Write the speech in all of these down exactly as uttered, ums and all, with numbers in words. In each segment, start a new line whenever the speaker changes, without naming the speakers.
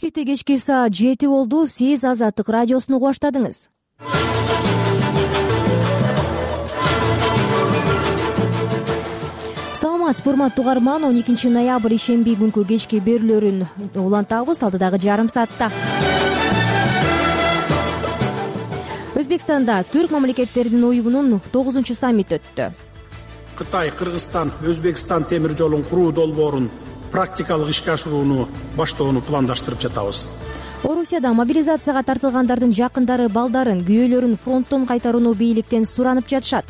Бишкекте кечки саат жети болду. Сиз Азаттык радиосун угуп баштадыңыз. Саламатсызбы, урматтуу угарман. он экинчи ноябрь ишемби күнкү кечки берүүлөрүн улантабыз алдыдагы жарым саатта. Өзбекстанда Түрк мамлекеттеринин уюмунун тогузунчу саммити өттү.
Кытай, Кыргызстан, Өзбекстан темир жолун куруу долбоорун практикалык ишке ашырууну баштоону пландаштырып жатабыз.
Орусияда мобилизацияга тартылгандардын жакындары балдарын, күйөөлөрүн фронттон кайтарууну бийликтен суранып жатышат.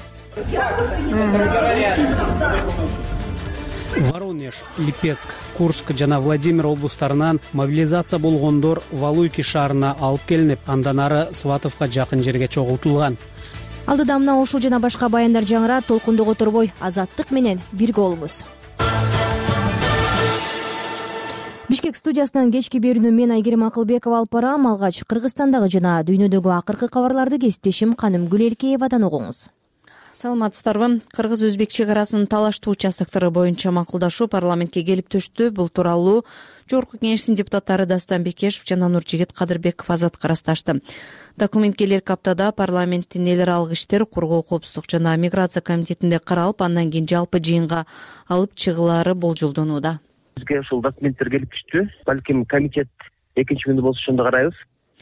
Воронеж, Липецк, Курск жана Владимир облустарынан мобилизация болгондор Валуйки шаарына алып келинип, андан ары Сватовго жакын жерге чогултулган.
Алдыда мына ушул жана башка баяндар жаңырат. Толкундо которбой Азаттык менен бирге болуңуз. Бишкек студиясынан кечки берүүнү мен Айгерим Акылбекова алып барам. Алгач Кыргызстандагы жана дүйнөдөгү акыркы кабарларды кесиптешим Каным Гүлелкеевадан угуңуз.
Саламатсыздарбы. Кыргыз-Өзбек чек арасынын талаштуу участоктору боюнча макулдашуу парламентке келип түштү. Бул тууралуу Жогорку Кеңештин депутаттары Дастан Бекешев жана Нуржигит Кадырбеков Азатка ырасташты. Документке элерки аптада парламенттин эл аралык иштер, кургоо, коопсуздук жана миграция комитетинде каралып, андан кийин жалпы жыйынга алып чыгылаары болжолдонууда.
Бизге ушул документтер келип түштү. Балким комитет экинчи күндө болсо ошондо карайбыз,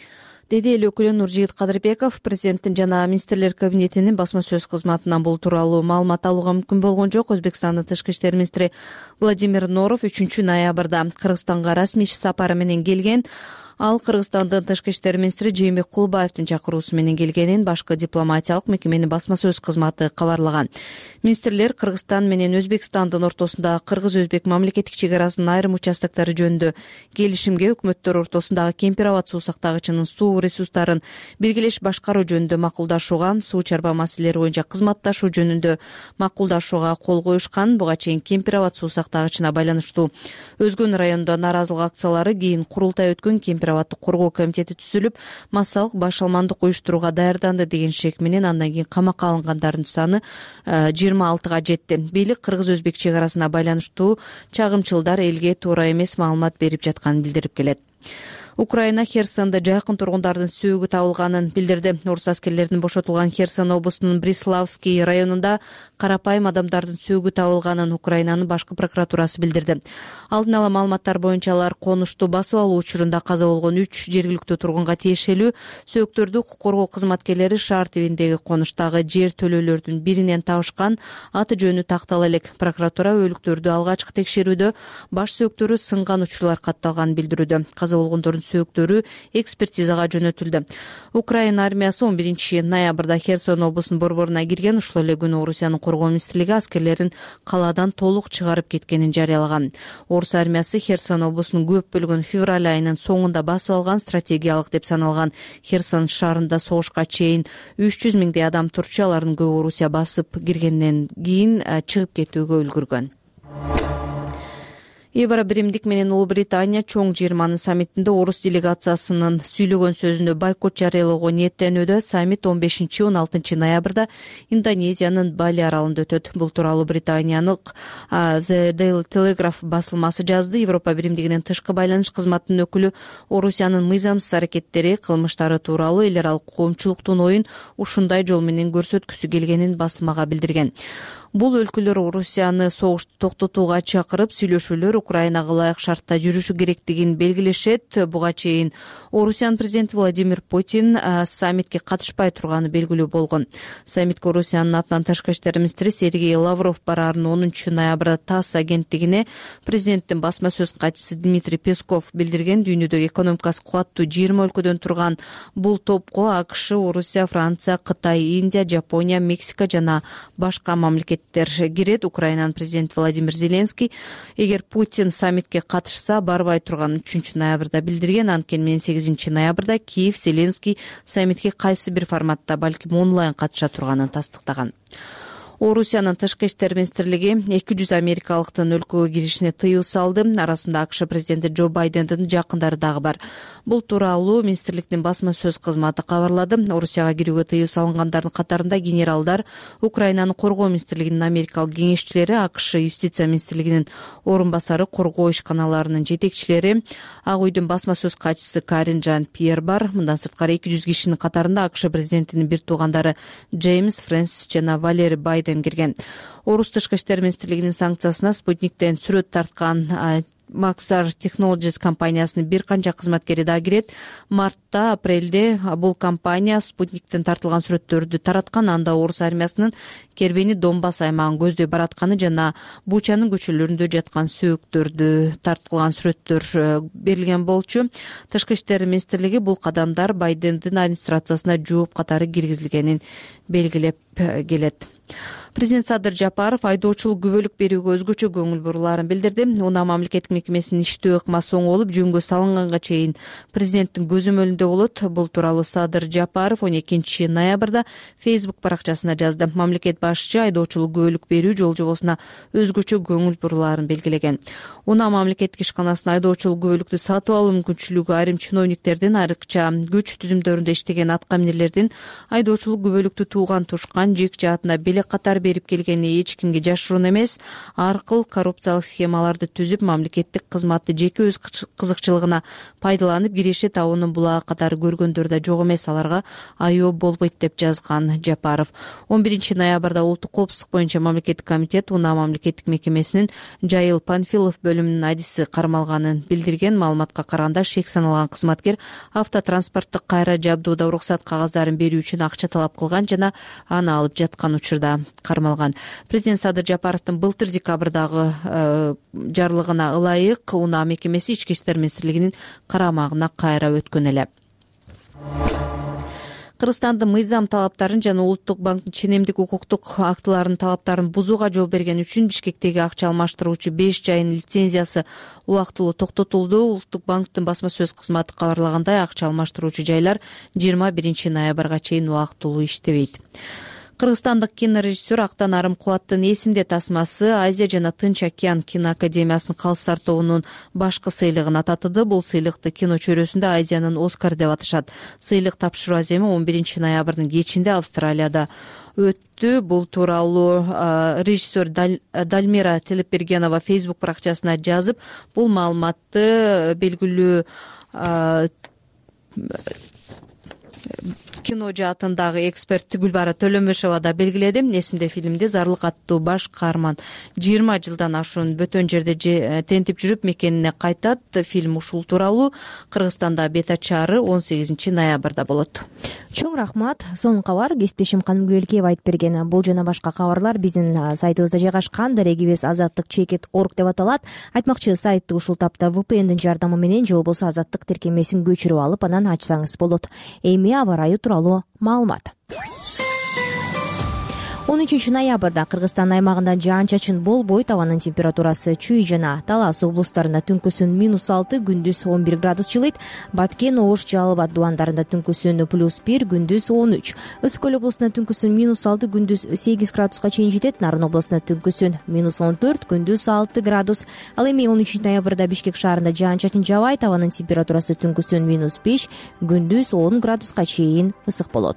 деди эл өкүлү Нуржигит Кадырбеков. Президенттин жана министрлер кабинетинин басма сөз кызматынан бул тууралуу маалымат алууга мүмкүн болгон жок. Өзбекстандын тышкы иштер министри Владимир Норов үчүнчү ноябрда Кыргызстанга расмий иш сапары менен келген. Ал Кыргызстандын тышкы иштер министри Жээнбек Кулбаевдин чакыруусу менен келгенин башкы дипломатиялык мекеменин басма сөз кызматы кабарлаган. Министрлер Кыргызстан менен Өзбекстандын ортосундагы кыргыз-өзбек мамлекеттик чек арасынын айрым участоктору жөнүндө келишимге, өкмөттөр ортосундагы Кемпир-Абад суу сактагычынын суу ресурстарын биргелеш башкаруу жөнүндө макулдашууга, суу чарба маселелери боюнча кызматташуу жөнүндө макулдашууга кол коюшкан. Буга чейин Кемпир-Абад суу сактагычына байланыштуу Өзгөн районунда нааразылык акциялары, кийин курултай өткөн Кемпир Кемпир-Абадты коргоо комитети түзүлүп, массалык башалмандык уюштурууга даярданды деген шек менен андан кийин камакка алынгандардын саны жыйырма алтыга жетти. Бийлик кыргыз-өзбек чек арасына байланыштуу чагымчылдар элге туура эмес маалымат берип жатканын билдирип келет. Украина Херсонда жакын тургундардын сөөгү табылганын билдирди. Орус аскерлеринин бошотулган Херсон облусунун Бриславский районунда карапайым адамдардын сөөгү табылганын Украинанын башкы прокуратурасы билдирди. Алдын ала маалыматтар боюнча алар конушту басып алуу учурунда каза болгон үч жергиликтүү тургунга тиешелүү сөөктөрдү укук коргоо кызматкерлери шаар тибиндеги конуштагы жер төлөөлөрдүн биринен табышкан. Аты жөнү тактала элек. Прокуратура өлүктөрдү алгачкы текшерүүдө баш сөөктөрү сынган учурлар катталганын билдирүүдө. Каза болгондордун сөөктөрү экспертизага жөнөтүлдү. Украина армиясы он биринчи ноябрда Херсон облусунун борборуна кирген. Ушул эле күнү Орусиянын коргоо министрлиги аскерлерин калаадан толук чыгарып кеткенин жарыялаган. Орус армиясы Херсон облусунун көп бөлүгүн февраль айынын соңунда басып алган. Стратегиялык деп саналган Херсон шаарында согушка чейин үч жүз миңдей адам турчу. Алардын көбү Орусия басып киргенден кийин чыгып кетүүгө үлгүргөн. Евро биримдик менен Улуу Британия чоң жыйырманын саммитинде орус делегациясынын сүйлөгөн сөзүнө бойкот жарыялоого ниеттенүүдө. Саммит он бешинчи он алтынчы ноябрда Индонезиянын Бали аралында өтөт. Бул тууралуу Британиянын The Daily Telegraph басылмасы жазды. Европа биримдигинин тышкы байланыш кызматынын өкүлү Орусиянын мыйзамсыз аракеттери, кылмыштары тууралуу эл аралык коомчулуктун оюн ушундай жол менен көрсөткүсү келгенин басылмага билдирген. Бул өлкөлөр Орусияны согушту токтотууга чакырып, сүйлөшүүлөр Украинага ылайык шартта жүрүшү керектигин белгилешет. Буга чейин Орусиянын президенти Владимир Путин саммитке катышпай турганы белгилүү болгон. Саммитке Орусиянын атынан тышкы иштер министри Сергей Лавров бараарын онунчу ноябрда ТАСС агенттигине президенттин басма сөз катчысы Дмитрий Песков билдирген. Дүйнөдөгү экономикасы кубаттуу жыйырма өлкөдөн турган бул топко АКШ, Орусия, Франция, Кытай, Индия, Жапония, Мексика жана башка мамлекет кирет. Украинанын президенти Владимир Зеленский эгер Путин саммитке катышса барбай турганын үчүнчү ноябрда билдирген. Анткени менен сегизинчи ноябрда Киев Зеленский саммитке кайсы бир форматта, балким онлайн катыша турганын тастыктаган. Орусиянын тышкы иштер министрлиги эки жүз америкалыктын өлкөгө киришине тыюу салды. Арасында АКШ президенти Джо Байдендин жакындары дагы бар. Бул тууралуу министрликтин басма сөз кызматы кабарлады. Орусияга кирүүгө тыюу салынгандардын катарында генералдар, Украинанын коргоо министрлигинин америкалык кеңешчилери, АКШ юстиция министрлигинин орун басары, коргоо ишканаларынын жетекчилери, Ак үйдүн басма сөз катчысы Карин Жан-Пьер бар. Мындан сырткары эки жүз кишинин катарында АКШ президентинин бир туугандары Джеймс, Фрэнсис жана Валери Байден кирген. Орус тышкы иштер министрлигинин санкциясына Спутниктен сүрөт тарткан Maxar Technologies компаниясынын бир канча кызматкери да кирет. Мартта, апрелде бул компания Спутниктен тартылган сүрөттөрдү тараткан, анда орус армиясынын Кербени Донбасс аймагын көздөй баратканы жана Бучанын көчөлөрүндө жаткан сөөктөрдү тартылган сүрөттөр берилген болчу. Тышкы иштер министрлиги бул кадамдар Байдендин администрациясына жооп катары киргизилгенин белгилеп келет. Президент Садыр Жапаров айдоочулук күбөлүк берүүгө өзгөчө көңүл бурулаарын билдирди. Унаа мамлекеттик мекемесинин иштөө ыкмасы оңолуп, жөнгө салынганга чейин президенттин көзөмөлүндө болот. Бул тууралуу Садыр Жапаров он экинчи ноябрда Facebook баракчасына жазды. Мамлекет башчы айдоочулук күбөлүк берүү жол жобосуна өзгөчө көңүл бурулаарын белгилеген. Унаа мамлекеттик ишканасынын айдоочулук күбөлүктү сатып алуу мүмкүнчүлүгү айрым чиновниктердин, айрыкча күч түзүмдөрүндө иштеген аткаминерлердин айдоочулук күбөлүктү тууган тушкан жек жаатына белек катар берип келгени эч кимге жашыруун эмес. Аркыл коррупциялык схемаларды түзүп, мамлекеттик кызматты жеке өз кызыкчылыгына пайдаланып, киреше табуунун булагы катары көргөндөр да жок эмес. Аларга айоо болбойт деп жазган Жапаров. он биринчи ноябрда улуттук коопсуздук боюнча мамлекеттик комитет Унаа мамлекеттик мекемесинин Жайыл Панфилов бөлүмүнүн адиси кармалганын билдирген. Маалыматка караганда, шек саналган кызматкер автотранспорттук кайра жабдоодо уруксат кагаздарын берүү үчүн акча талап кылган жана аны алып жаткан учурда кармалган. Президент Садыр Жапаровдун былтыр декабрдагы э, жарлыгына ылайык Унаа мекемеси ички иштер министрлигинин карамагына кайра өткөн эле. Кыргызстандын мыйзам талаптарын жана Улуттук банктын ченемдик укуктук актыларынын талаптарын бузууга жол берген үчүн Бишкектеги акча алмаштыруучу беш жайынын лицензиясы убактылуу токтотулду. Улуттук банктын басма сөз кызматы кабарлагандай, акча алмаштыруучу жайлар жыйырма биринчи ноябрга чейин убактылуу иштебейт. Кыргызстандык кинорежиссер Актан Арым Кубаттын эсимде тасмасы Азия жана Тынч океан киноакадемиясынын калыстар тобунун башкы сыйлыгын ататты. Бул сыйлыкты кино чөйрөсүндө Азиянын Оскар деп атышат. Сыйлык тапшыруу аземи он биринчи ноябрдын кечинде Австралияда өттү. Бул тууралуу режиссер Дальмира Телепбергенова Facebook баракчасына жазып, бул маалыматты белгилүү кино жаатындагы эксперт Гүлбара Төлөмөшова да белгиледи. Эсимде фильмде зарлык аттуу баш каарман жыйырма жылдан ашуун бөтөн жерде тентип жүрүп мекенине кайтат. Фильм ушул тууралуу Кыргызстанда бет ачары он сегизинчи ноябрда болот.
Чоң рахмат. Соңку кабар кесиптешим Каным Гүлелкеева айтып берген. Бул жана башка кабарлар биздин сайтыбызда жайгашкан. Дарегибиз азаттык чекит орг деп аталат. Айтмакчы, сайтты ушул тапта ви пи эндин жардамы менен же болбосо азаттык тиркемесин көчүрүп алып, анан ачсаңыз болот. Эми аба ырайы тууралуу маалымат. он үчүнчү ноябрда Кыргызстан аймагында жаан-чачын болбойт. Абанын температурасы Чүй жана Талас облустарында түнкүсүн минус алты, күндүз он бир градус жылыйт. Баткен, Ош, Жалал абад дубандарында түнкүсүн плюс бир, күндүз он үч. Ысык көл облусунда түнкүсүн минус алты, күндүз сегиз градуска чейин жетет. Нарын облусунда түнкүсүн минус он төрт, күндүз алты градус. Ал эми он үчүнчү ноябрда Бишкек шаарында жаан-чачын жабайт. Абанын температурасы түнкүсүн минус беш, күндүз он градуска чейин ысык болот.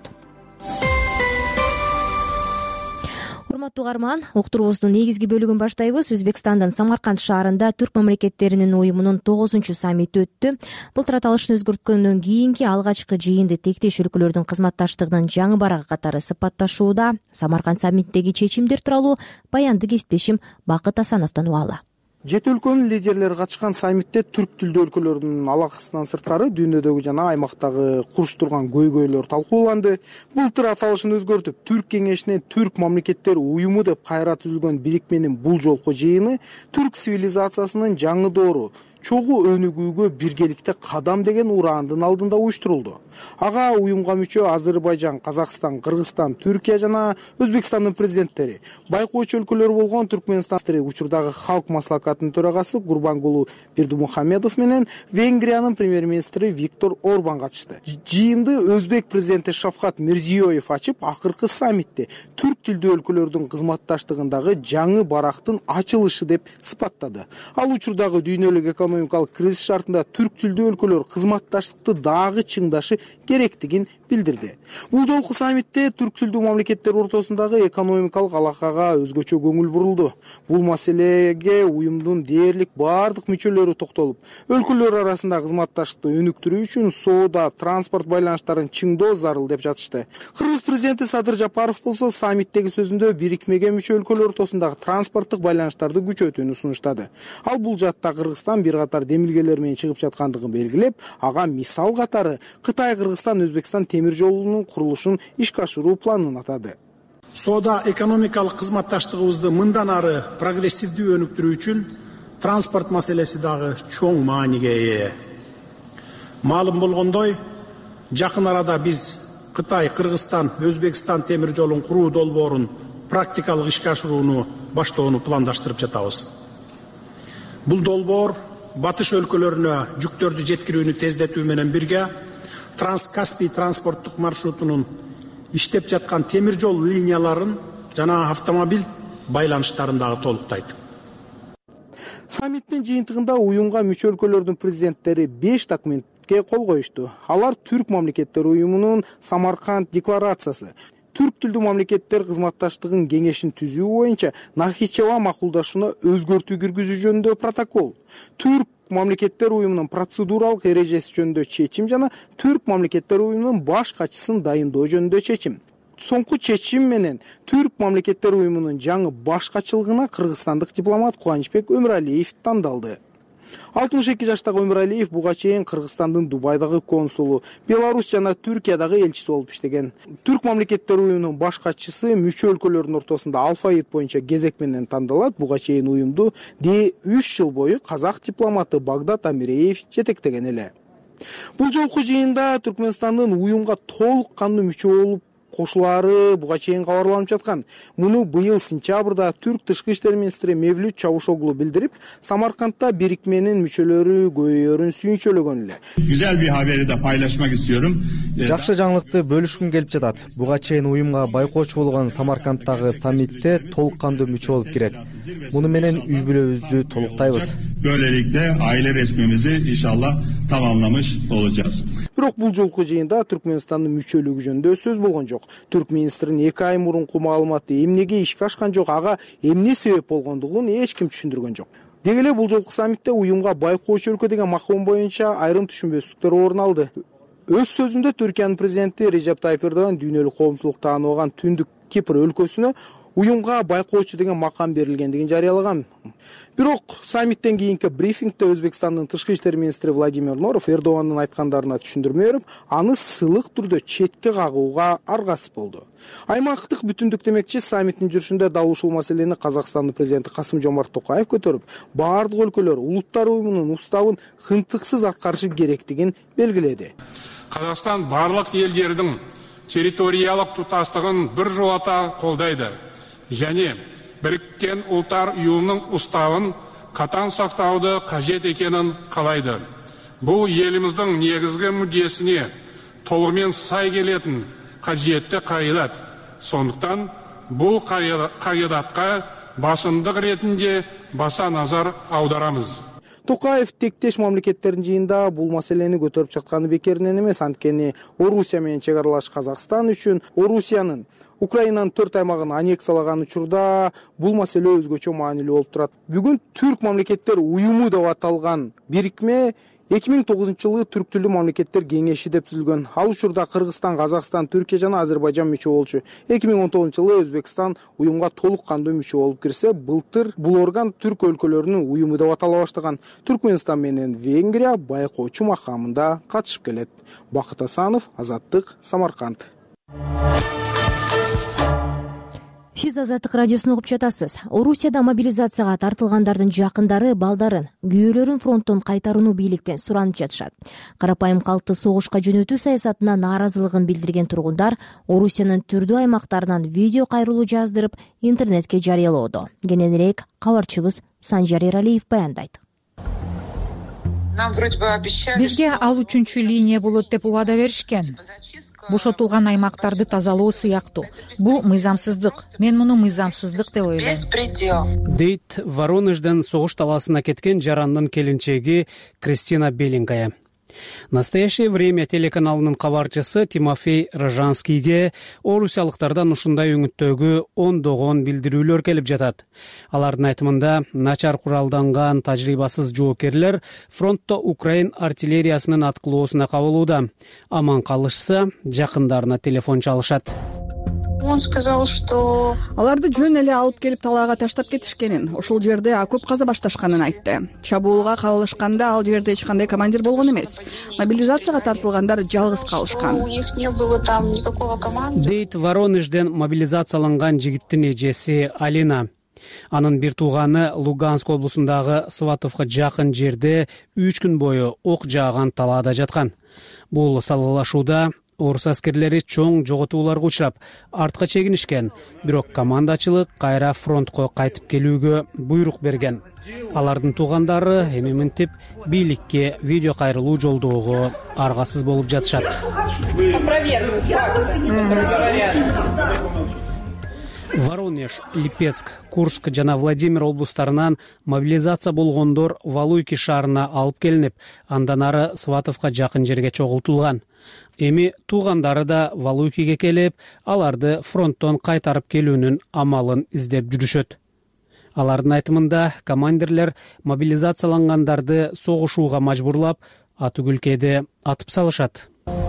Урматтуу угарман, уктуруубуздун негизги бөлүгүн баштайбыз. Өзбекстандын Самарканд шаарында Түрк мамлекеттеринин уюмунун тогузунчу саммити өттү. Былтыр аталышын өзгөрткөндөн кийинки алгачкы жыйынды тектеш өлкөлөрдүн кызматташтыгынын жаңы барагы катары сыпатташууда. Самарканд саммитиндеги чечимдер тууралуу баянды кесиптешим Бакыт Асановдон угалы.
Жети өлкөнүн лидерлери катышкан саммитте түрк тилдүү өлкөлөрдүн алакасынан сырткары дүйнөдөгү жана аймактагы куруштурган көйгөйлөр талкууланды. Былтыр аталышын өзгөртүп, Түрк кеңешине Түрк мамлекеттер уюму деп кайра түзүлгөн бирикменин бул жолку жыйыны түрк цивилизациясынын жаңы доору, чогуу өнүгүүгө биргеликте кадам деген ураандын алдында уюштурулду. Ага уюмга мүчө Азербайжан, Казакстан, Кыргызстан, Түркия жана Өзбекстандын президенттери, байкоочу өлкөлөр болгон Түркмөнстан учурдагы Халк маслакатынын төрагасы Гурбангулу Бердимухамедов менен Венгриянын премьер-министри Виктор Орбан катышты. Жыйынды Өзбек президенти Шавкат Мирзиёев ачып, акыркы саммитте түрк тилдүү өлкөлөрдүн кызматташтыгындагы жаңы барактын ачылышы деп сыпаттады. Ал учурдагы дүйнөлүк экономикалык кризис шартында түрк тилдүү өлкөлөр кызматташтыкты дагы чыңдашы керектигин билдирди. Бул жолку саммитте түрк тилдүү мамлекеттер ортосундагы экономикалык алакага өзгөчө көңүл бурулду. Бул маселеге уюмдун дээрлик бардык мүчөлөрү токтолуп, өлкөлөр арасында кызматташтыкты өнүктүрүү үчүн соода, транспорт байланыштарын чыңдоо зарыл деп жатышты. Кыргыз президенти Садыр Жапаров болсо саммиттеги сөзүндө бирикмеге мүчө өлкөлөр ортосундагы транспорттук байланыштарды күчөтүүнү сунуштады. Ал бул жаатта Кыргызстан бир катар демилгелер менен чыгып жаткандыгын белгилеп, ага мисал катары Кытай, Кыргызстан, Өзбекстан темир жолунун курулушун ишке ашыруу планын атады.
Соода экономикалык кызматташтыгыбызды мындан ары прогрессивдүү өнүктүрүү үчүн транспорт маселеси дагы чоң мааниге ээ. Маалым болгондой, жакын арада биз Кытай, Кыргызстан, Өзбекстан темир жолун куруу долбоорун практикалык ишке ашырууну баштоону пландаштырып жатабыз. Бул долбоор батыш өлкөлөрүнө жүктөрдү жеткирүүнү тездетүү менен бирге Транскаспий транспорттук маршрутунун иштеп жаткан темир жол линияларын жана автомобиль байланыштарын дагы толуктайт.
Саммиттин жыйынтыгында уюмга мүчө өлкөлөрдүн президенттери беш документке кол коюшту. Алар Түрк мамлекеттер уюмунун Самарканд декларациясы, түрк тилдүү мамлекеттер кызматташтыгын кеңешин түзүү боюнча Нахичеван макулдашууна өзгөртүү киргизүү жөнүндө протокол, түрк мамлекеттер уюмунун процедуралык эрежеси жөнүндө чечим жана түрк мамлекеттер уюмунун баш катчысын дайындоо жөнүндө чечим. Соңку чечим менен түрк мамлекеттер уюмунун жаңы баш катчылыгына кыргызстандык дипломат Кубанычбек Өмүралиев тандалды. алтымыш эки жаштагы Өмүралиев буга чейин Кыргызстандын Дубайдагы консулу, Беларусь жана Түркиядагы элчиси болуп иштеген. Түрк мамлекеттер уюмунун баш катчысы мүчө өлкөлөрдүн ортосунда алфавит боюнча кезек менен тандалат. Буга чейин уюмду үч жыл бою казак дипломаты Багдат Амиреев жетектеген эле. Бул жолку жыйында Түркмөнстандын уюмга толук кандуу мүчө болуп кошулары буга чейин кабарланып жаткан. Муну быйыл сентябрда түрк тышкы иштер министри Мевлют Чавушоглу билдирип, Самаркандта бирикменин мүчөлөрү көйөөрүн сүйүнчөлөгөн эле.
Güzel bir haberi de paylaşmak istiyorum.
Жакшы жаңылыкты бөлүшкүм келип жатат. Буга чейин уюмга байкоочу болгон Самаркандтагы саммитте толук кандуу мүчө болуп кирет. Муну менен үй бүлөбүздү толуктайбыз.
Böylelikle aile resmimizi inşallah tamamlamış olacağız.
Бирок бул жолку жыйында Түркмөнстандын мүчөлүгү жөнүндө сөз болгон жок. Түрк министринин эки ай мурунку маалыматы эмнеге ишке ашкан жок, ага эмне себеп болгондугун эч ким түшүндүргөн жок. Деги эле бул жолку саммитте уюмга байкоочу өлкө деген маком боюнча айрым түшүнбөстүктөр орун алды. Өз сөзүндө Түркиянын президенти Режеп Тайып Эрдоган дүйнөлүк коомчулук тааныбаган Түндүк Кипр өлкөсүнө уюмга байкоочу деген макам берилгендигин жарыялаган. Бирок саммиттен кийинки брифингде Өзбекстандын тышкы иштер министри Владимир Норов Эрдогандын айткандарына түшүндүрмө берип, аны сылык түрдө четке кагууга аргасыз болду. Аймактык бүтүндүк демекчи саммиттин жүрүшүндө дал ушул маселени Казакстандын президенти Касым-Жомарт Токаев көтөрүп, бардык өлкөлөр улуттар уюмунун уставын хынтыксыз аткарышы керектигин белгиледи.
Казакстан барлык элдердин территориялык тутастыгын бир жолата колдойду және Біріккен ұлттар ұйымының уставын қатаң сақтауды қажет екенін қалайды. Бұл еліміздің негізгі мүддесіне толығымен сай келетін қажетті қағидат. Сондықтан бұл қағидатқа басымдық ретінде баса назар аударамыз.
Токаев тектеш мамлекеттердин жыйында бул маселени көтөрүп жатканы бекеринен эмес, анткени Орусия менен чек аралаш Казакстан үчүн Орусиянын Украинанын төрт аймагын аннексиялаган учурда бул маселе өзгөчө маанилүү болуп турат. Бүгүн Түрк мамлекеттер уюму деп аталган бирикме эки миң тогузунчу жылы түрк тилдүү мамлекеттер кеңеши деп түзүлгөн. Ал учурда Кыргызстан, Казакстан, Түркия жана Азербайжан мүчө болчу. эки миң он тогузунчу жылы Өзбекстан уюмга толук кандуу мүчө болуп кирсе, былтыр бул орган түрк өлкөлөрүнүн уюму деп атала баштаган. Түркмөнстан менен Венгрия байкоочу макамында катышып келет. Бакыт Асанов, Азаттык, Самарканд.
Сиз сиз Азаттык радиосун угуп жатасыз. Орусияда мобилизацияга тартылгандардын жакындары балдарын, күйөөлөрүн фронттон кайтарууну бийликтен суранып жатышат. Карапайым калкты согушка жөнөтүү саясатына нааразылыгын билдирген тургундар Орусиянын түрдүү аймактарынан видео кайрылуу жаздырып, интернетке жарыялоодо. Кененирээк кабарчыбыз Санжар Эралиев баяндайт.
Бизге ал үчүнчү линия болот деп убада беришкен. Бошотулган аймактарды тазалоо сыяктуу. Бул мыйзамсыздык. Мен муну мыйзамсыздык деп ойлойм.
Дейт Воронежден согуш талаасына кеткен жарандын келинчеги Кристина Беленькая. Настоящее время телеканалынын кабарчысы Тимофей Рожанскийге орусиялыктардан ушундай үңүттөгү ондогон билдирүүлөр келип жатат. Алардын айтымында начар куралданган тажрыйбасыз жоокерлер фронтто Украин артиллериясынын аткылоосуна кабылууда. Аман калышса, жакындарына телефон чалышат.
Он сказал, что
аларды жөн эле алып келип талаага таштап кетишкенин, ошол жерде окоп каза башташканын айтты. Чабуулга кабылышканда ал жерде эч кандай командир болгон эмес. Мобилизацияга тартылгандар жалгыз калышкан.
у них не было там никакого команды.
Дейт Воронежден мобилизацияланган жигиттин эжеси Алина. Анын бир тууганы Луганск облусундагы Сватовго жакын жерде үч күн бою ок жааган талаада жаткан. Бул салгылашууда орус аскерлери чоң жоготууларга учурап, артка чегинишкен, бирок командачылык кайра фронтко кайтып келүүгө буйрук берген. Алардын туугандары эми мынтип бийликке видео кайрылуу жолдоого аргасыз болуп жатышат. Воронеж, Липецк, Курск жана Владимир облустарынан мобилизация болгондор Валуйки шаарына алып келинип, андан ары Сватовго жакын жерге чогултулган. Эми туугандары да Валуйкиге келип, аларды фронттон кайтарып келүүнүн амалын издеп жүрүшөт. Алардын айтымында командирлер мобилизациялангандарды согушууга мажбурлап, атүгүлкеде атып салышат.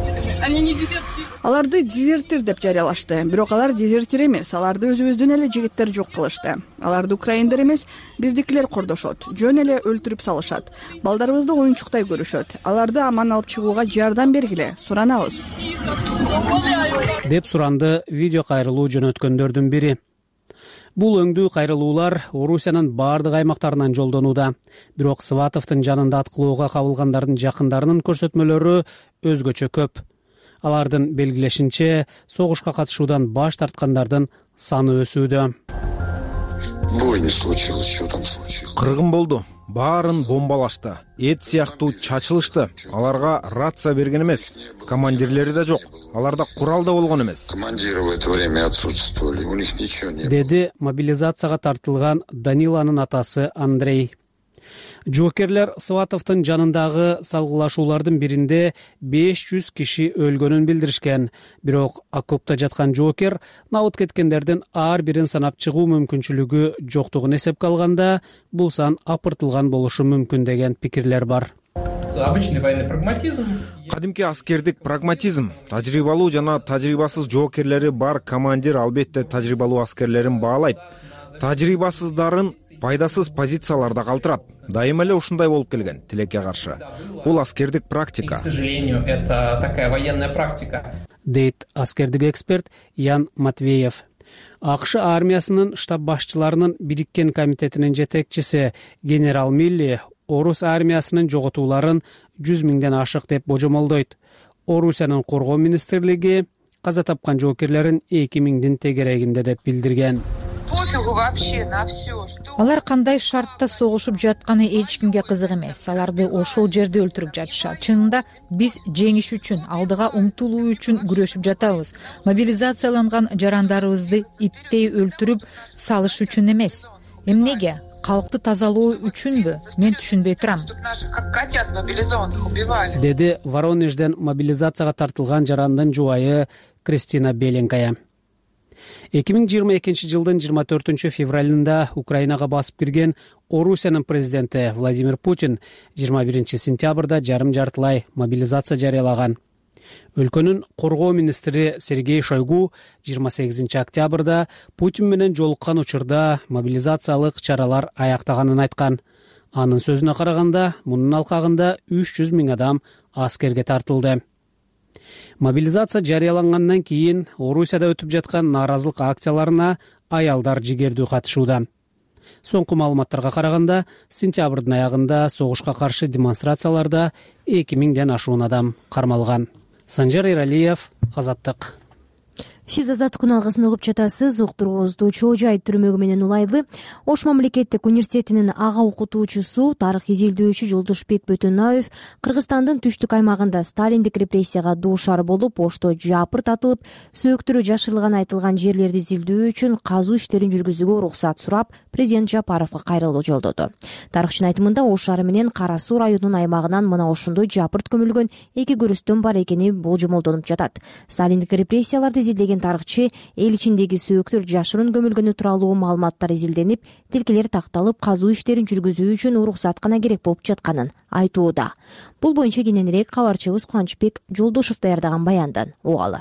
Аларды дезертир деп жарыялашты. Бирок алар дезертир эмес, аларды өзүбүздүн эле жигиттер жок кылышты. Аларды украиндер эмес, биздикилер кордошот. Жөн эле өлтүрүп салышат. Балдарыбызды оюнчуктай көрүшөт. Аларды аман алып чыгууга жардам бергиле, суранабыз.
Деп суранды видео кайрылуу жөнөткөндөрдүн бири. Бул өңдүү кайрылуулар Орусиянын бардык аймактарынан жолдонууда. Бирок Сватовдун жанында аткылоого кабылгандардын жакындарынын көрсөтмөлөрү өзгөчө көп. Алардын белгилешинче, согушка катышуудан баш тарткандардын саны өсүүдө.
Бой не случилось, что там случилось?
Кыргын болду. Баарын бомбалашты. Эт сыяктуу чачылышты. Аларга рация берген эмес. Командирлери да жок. Аларда курал да болгон эмес.
Командиры в это время отсутствовали. У них ничего не было.
Деди мобилизацияга тартылган Даниланын атасы Андрей. Жоокерлер Сватовдун жанындагы салгылашуулардын биринде беш жүз киши өлгөнүн билдиришкен. Бирок окопто жаткан жоокер набыт кеткендердин ар бирин санап чыгуу мүмкүнчүлүгү жоктугун эсепке алганда, бул сан апыртылган болушу мүмкүн деген пикирлер бар.
Обычный военный прагматизм.
Кадимки аскердик прагматизм. Тажрыйбалуу жана тажрыйбасыз жоокерлери бар командир албетте тажрыйбалуу аскерлерин баалайт. Тажрыйбасыздарын пайдасыз позицияларда калтырат. Дайыма эле ушундай болуп келген тилекке каршы. Бул аскердик практика.
К сожалению, это такая военная практика.
Дейт аскердик эксперт Ян Матвеев. АКШ армиясынын штаб башчыларынын бириккен комитетинин жетекчиси генерал Милли орус армиясынын жоготууларын жүз миңден ашык деп божомолдойт. Орусиянын коргоо министрлиги каза тапкан жоокерлерин эки миңдин тегерегинде деп билдирген.
Алар кандай шартта согушуп жатканы эч кимге кызык эмес. Аларды ошол жерде өлтүрүп жатышат. Чынында биз жеңиш үчүн, алдыга умтулуу үчүн күрөшүп жатабыз. Мобилизацияланган жарандарыбызды иттей өлтүрүп салыш үчүн эмес. Эмнеге? Калкты тазалоо үчүнбү? Мен түшүнбөй турам.
Деди Воронежден мобилизацияга тартылган жарандын жубайы Кристина Беленькая. эки миң жыйырма экинчи жылдын жыйырма төртүнчү февралында Украинага басып кирген Орусиянын президенти Владимир Путин жыйырма биринчи сентябрда жарым жартылай мобилизация жарыялаган. Өлкөнүн коргоо министри Сергей Шойгу жыйырма сегизинчи октябрда Путин менен жолуккан учурда мобилизациялык чаралар аяктаганын айткан. Анын сөзүнө караганда, мунун алкагында үч жүз миң адам аскерге тартылды. Мобилизация жарыялангандан кийин Орусияда өтүп жаткан нааразылык акцияларына аялдар жигердүү катышууда. Соңку маалыматтарга караганда, сентябрдын аягында согушка каршы демонстрацияларда эки миңден ашуун адам кармалган. Санжар Эралиев, Азаттык.
Сиз Азаттык алгысын угуп жатасыз. Уктуруубузду Чоо Жай түрмөгү менен улайлы. Ош мамлекеттик университетинин ага окутуучусу, тарых изилдөөчү Жолдошбек Бөтөнбаев Кыргызстандын түштүк аймагында сталиндик репрессияга дуушар болуп, Ошто жапыр татылып, сөөктөрү жашырылган айтылган жерлерди изилдөө үчүн казуу иштерин жүргүзүүгө уруксат сурап, президент Жапаровго кайрылуу жолдоду. Тарыхчынын айтымында, Ош шаары менен Кара Суу районунун аймагынан мына ошондой жапырт көмүлгөн эки көрүстөн бар экени болжомолдонуп жатат. Сталиндик репрессияларды изилдеген тарыхчы эл ичиндеги сөөктөр жашырын көмүлгөнү тууралуу маалыматтар изилденип, тилкелер такталып, казуу иштерин жүргүзүү үчүн уруксат гана керек болуп жатканын айтууда. Бул боюнча кененирээк кабарчыбыз Кубанычбек Жолдошов даярдаган баяндан угалы.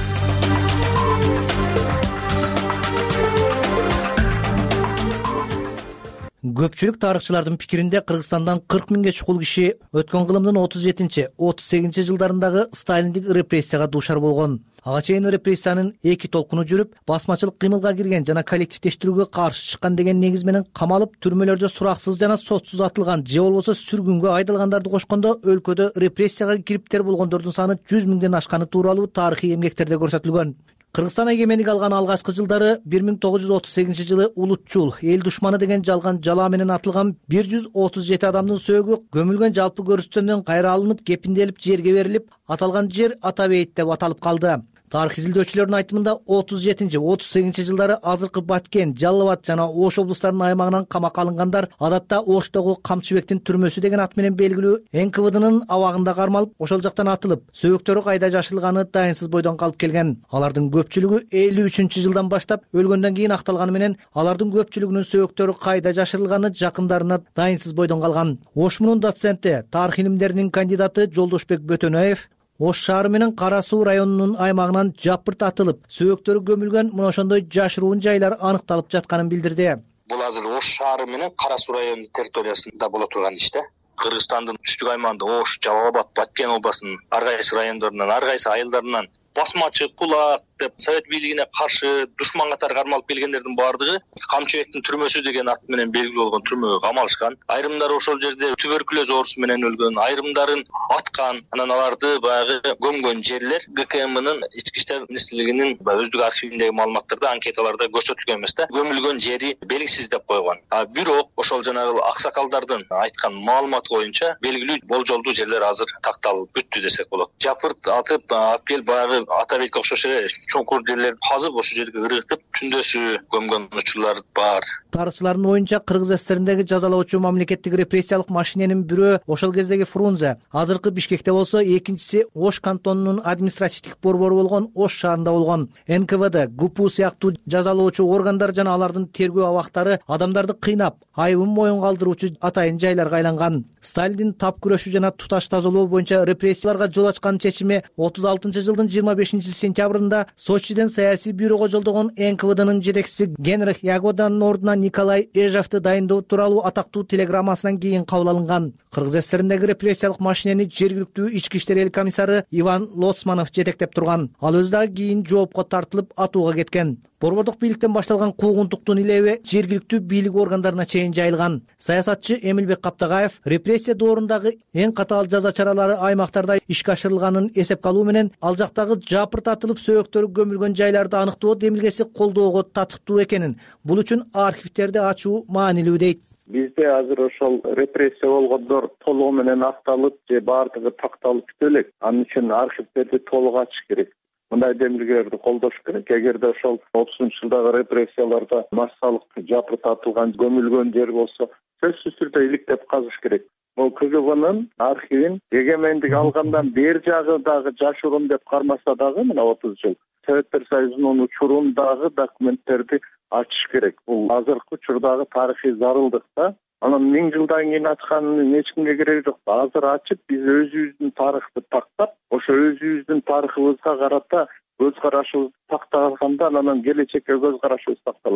Көпчүлүк тарыхчылардын пикиринде Кыргызстандан кырк миңге чукул киши өткөн кылымдын отуз жетинчи отуз сегизинчи жылдарындагы сталиндик репрессияга дуушар болгон. Ага чейин репрессиянын эки толкуну жүрүп, басмачылык кыймылга кирген жана коллективдештирүүгө каршы чыккан деген негиз менен камалып, түрмөлөрдө сураксыз жана сотсуз атылган же болбосо сүргүнгө айдалгандарды кошкондо өлкөдө репрессияга кириптер болгондордун саны жүз миңден ашканы тууралуу тарыхый эмгектерде көрсөтүлгөн. Кыргызстан эгемендик алган алгачкы жылдары бир миң тогуз жүз отуз сегизинчи жылы улутчул, эл душманы деген жалган жалаа менен атылган бир жүз отуз жети адамдын сөөгү көмүлгөн жалпы көрүстөндөн кайра алынып, кепинделип, жерге берилип, аталган жер Атабейит деп аталып калды. Тарых изилдөөчүлөрдүн айтымында отуз жетинчи отуз сегизинчи жылдары азыркы Баткен, Жалал Абад жана Ош облустарынын аймагынан камакка алынгандар адатта Оштогу Камчыбектин түрмөсү деген ат менен белгилүү эн ка вэ дынын абагында кармалып, ошол жактан атылып, сөөктөрү кайда жашырылганы дайынсыз бойдон калып келген. Алардын көпчүлүгү элүү үчүнчү жылдан баштап өлгөндөн кийин акталганы менен, алардын көпчүлүгүнүн сөөктөрү кайда жашырылганы жакындарына дайынсыз бойдон калган. ОШМунун доценти, тарых илимдеринин кандидаты Жолдошбек Бөтөнбаев Ош шаары менен Кара Суу районунун аймагынан жапырт атылып, сөөктөрү көмүлгөн мына ошондой жашыруун жайлар аныкталып жатканын билдирди.
Бул азыр Ош шаары менен Кара Суу районунун территориясында боло турган иш да. Кыргызстандын түштүк аймагында Ош, Жалал Абад, Баткен областынын ар кайсы райондорунан, ар кайсы айылдарынан басмачы, кулак деп совет бийлигине каршы душман катары кармалып келгендердин баардыгы Камчыбектин түрмөсү деген ат менен белгилүү болгон түрмөгө камалышкан. Айрымдары ошол жерде туберкулез оорусу менен өлгөн, айрымдарын аткан, анан аларды баягы көмгөн жерлер гэ ка эмнин ички иштер министрлигинин өздүк архивиндеги маалыматтарда, анкеталарда көрсөтүлгөн эмес да. Көмүлгөн жери белгисиз деп койгон. А бирок ошол жанагы аксакалдардын айткан маалыматы боюнча белгилүү болжолдуу жерлер азыр такталып бүттү десек болот. Жапырт атып, алып келип баягы Атабейитке окшош эле чоңкур жерлерди казып, ошол жерге ыргытып, түндөсү көмгөн учурлар бар.
Тарыхчылардын оюнча, Кыргыз СССРиндеги жазалоочу мамлекеттик репрессиялык машиненин бирөө ошол кездеги Фрунзе, азыркы Бишкекте болсо экинчиси Ош кантонунун административдик борбору болгон Ош шаарында болгон. эн ка вэ дэ, гэ пэ у сыяктуу жазалоочу органдар жана алардын тергөө абактары адамдарды кыйнап, айыбын моюн калтыруучу атайын жайларга айланган. Сталиндин тап күрөшүү жана туташ тазалоо боюнча репрессияларга жол ачкан чечими отуз алтынчы жылдын жыйырма бешинчи сентябрында Сочиден саясий бюрого жолдогон эн ка вэ дэнин жетекчиси Генрих Ягоданын ордуна Николай Эжевти дайындоо тууралуу атактуу телеграммасынан кийин кабыл алынган. Кыргыз СССРиндеги репрессиялык машинени жергиликтүү ички иштер эл комиссары Иван Лоцманов жетектеп турган. Ал өзү дагы кийин жоопко тартылып атууга кеткен. Борбордук бийликтен башталган куугунтуктун илеби жергиликтүү бийлик органдарына чейин жайылган. Саясатчы Эмилбек Каптагаев репрессия доорундагы эң катаал жаза чаралары аймактарда ишке ашырылганын эсепке алуу менен, ал жактагы жапырт атылып сөөктөрү көмүлгөн жайларды аныктоо демилгеси колдоого татыктуу экенин, бул үчүн архивтерди ачуу маанилүү дейт.
Бизде азыр ошол репрессия болгондор толугу менен акталып же баардыгы такталып бүтө элек. Анын үчүн архивтерди толук ачыш керек. Мындай демилгелерди колдош керек. Эгерде ошол отузунчу жылдагы репрессияларда массалык жапырт атылган, көмүлгөн жер болсо, сөзсүз түрдө иликтеп казыш керек. Бул ка гэ вэ-нын архивин эгемендик алгандан бери жагы дагы жашыруун деп кармаса дагы мына отуз жыл Советтер Союзунун учурундагы документтерди ачыш керек. Бул азыркы учурдагы тарыхый зарылдык да. Анан миң жылдан кийин ачканын эч кимге кереги жок. Азыр ачып, биз өзүбүздүн тарыхты тактап, ошо өзүбүздүн тарыхыбызга карата көз карашыбызды тактаганда, анан келечекке көз карашыбыз такталат да.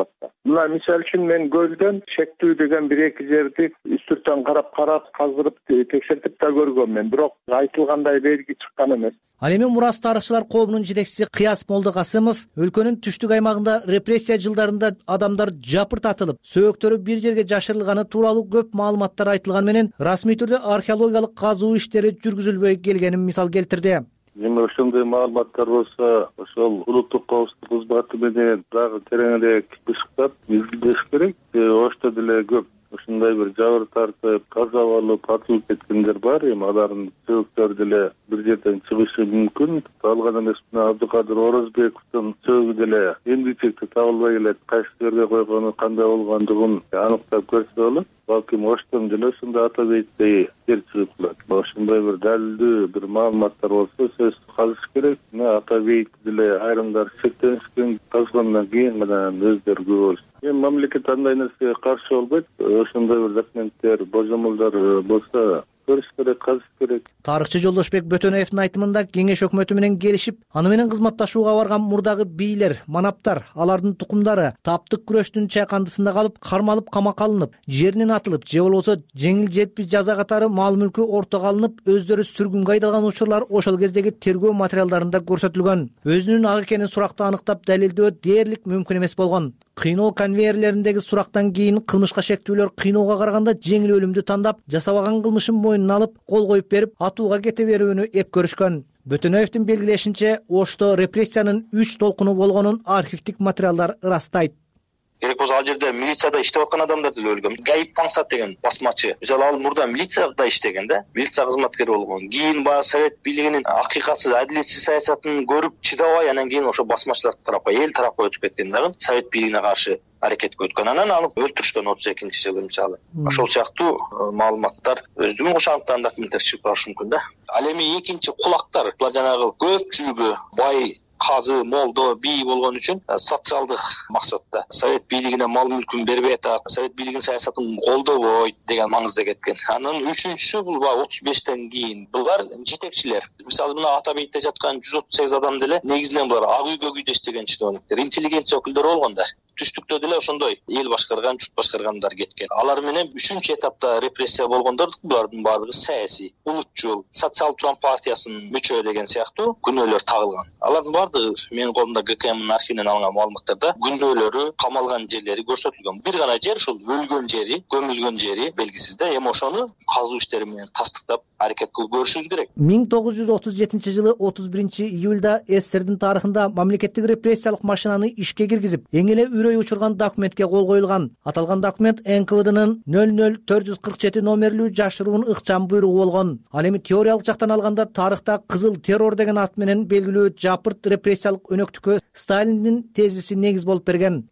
мына мисалы үчүн мен көлдөн шектүү деген бир эки жерди үстүртөн карап карап каздырып текшертип да көргөм мен, бирок айтылгандай белги чыккан эмес.
Ал эми Мурас тарыхчылар коомунун жетекчиси Кыяс Молдокасымов өлкөнүн түштүк аймагында репрессия жылдарында адамдар жапыртатылып, сөөктөрү бир жерге жашырылганы тууралуу көп маалыматтар айтылган менен расмий түрдө археологиялык казуу иштери жүргүзүлбөй келгенин мисал келтирди.
Эми ошондой маалыматтар болсо, ошол улуттук коопсуздук кызматы менен дагы тереңирээк бышыктап изилдеш керек. Ошто деле көп ушундай бир жабыр тартып, каза болуп, атылып кеткендер бар. Эми алардын сөөктөрү деле бир жерден чыгышы мүмкүн. Табылган эмес. Абдыкадыр Орозбековдун сөөгү деле эмгичекте табылбай келет. Кайсы жерге койгону, кандай болгондугун аныктап көрсө болот. Балким оштон деле ушундай ата бейиттей жер чыгып калат. Ошондой бир далилдүү бир маалыматтар болсо сөзсүз казыш керек. Мына ата бейитти деле айрымдар чектенишкен, казгандан кийин гана өздөрү күбө болуш. Эми мамлекет андай нерсеге каршы болбойт. Ошондой бир документтер, божомолдор болсо көрүш керек, казыш керек.
Тарыхчы Жолдошбек Бөтөнөевдун айтымында кеңеш өкмөтү менен келишип, аны менен кызматташууга барган мурдагы бийлер, манаптар, алардын тукумдары таптык күрөштүн чайкандысында калып, кармалып камакка алынып, жеринен атылып, же болбосо жеңил жетпи жаза катары мал мүлкү ортого алынып, өздөрү сүргүнгө айдалган учурлар ошол кездеги тергөө материалдарында көрсөтүлгөн. Өзүнүн ак экенин суракта аныктап далилдөө дээрлик мүмкүн эмес болгон. Кыйноо конвейерлериндеги сурактан кийин кылмышка шектүүлөр кыйноого караганда жеңил өлүмдү тандап, жасабаган кылмышын мойнуна алып, кол коюп берип, атууга кете берүүнү эп көрүшкөн. Бөтөнөевдүн белгилешинче, Ошто репрессиянын үч толкуну болгонун архивдик материалдар ырастайт.
Керек болсо ал жерде милицияда иштеп аткан адамдар деле өлгөн. Гаип Пансат деген басмачы. Мисалы ал мурда милицияда иштеген да, милиция кызматкери болгон. Кийин баягы совет бийлигинин акыйкатсыз, адилетсиз саясатын көрүп чыдабай, анан кийин ошо басмачылар тарапка, эл тарапка өтүп кеткен дагы совет бийлигине каршы аракетке өткөн. Анан алып өлтүрүшкөн отуз экинчи жылы мисалы. Ошол сыяктуу маалыматтар өздүгүн кошаныктан документтер чыгып барышы мүмкүн да. Ал эми экинчи кулактар, булар жанагы көпчүлүгү бай, казы, молдо, бий болгон үчүн социалдык максатта совет бийлигине мал мүлкүн бербей атат, совет бийлигинин саясатын колдобойт деген маңызда кеткен. Анын үчүнчүсү бул отуз бештен кийин булар жетекчилер. Мисалы мына ата бейитте жаткан жүз отуз сегиз адам деле негизинен булар ак үйгө күйдөш деген чиновниктер, интеллигенция өкүлдөрү болгон да. Түштүктө деле ошондой эл башкарган, журт башкаргандар кеткен. Алар менен үчүнчү этапта репрессия болгондор булардын баардыгы саясий, улутчул, социал туран партиясынын мүчө деген сыяктуу күнөөлөр тагылган. Алардын баардыгы менин колумда ГКМдин архивинен алынган маалыматтарда күнөөлөрү, камалган жерлери көрсөтүлгөн. Бир гана жер, ушул өлгөн жери, көмүлгөн жери белгисиз да. Эми ошону казуу иштери менен тастыктап аракет кылып көрүшүбүз керек.
миң тогуз жүз отуз жетинчи жылы отуз биринчи июлда СССРдин тарыхында мамлекеттик репрессиялык машинаны ишке киргизип, эң эле үрөй учурган документке кол коюлган. Аталган документ эн ка вэ дынын нөл нөл төрт жүз кырк жети номерлүү жашыруун ыкчам буйругу болгон. Ал эми теориялык жактан алганда тарыхта кызыл террор деген ат менен белгилүү жапырт репрессиялык өнөктүккө Сталиндин тезиси негиз болуп берген.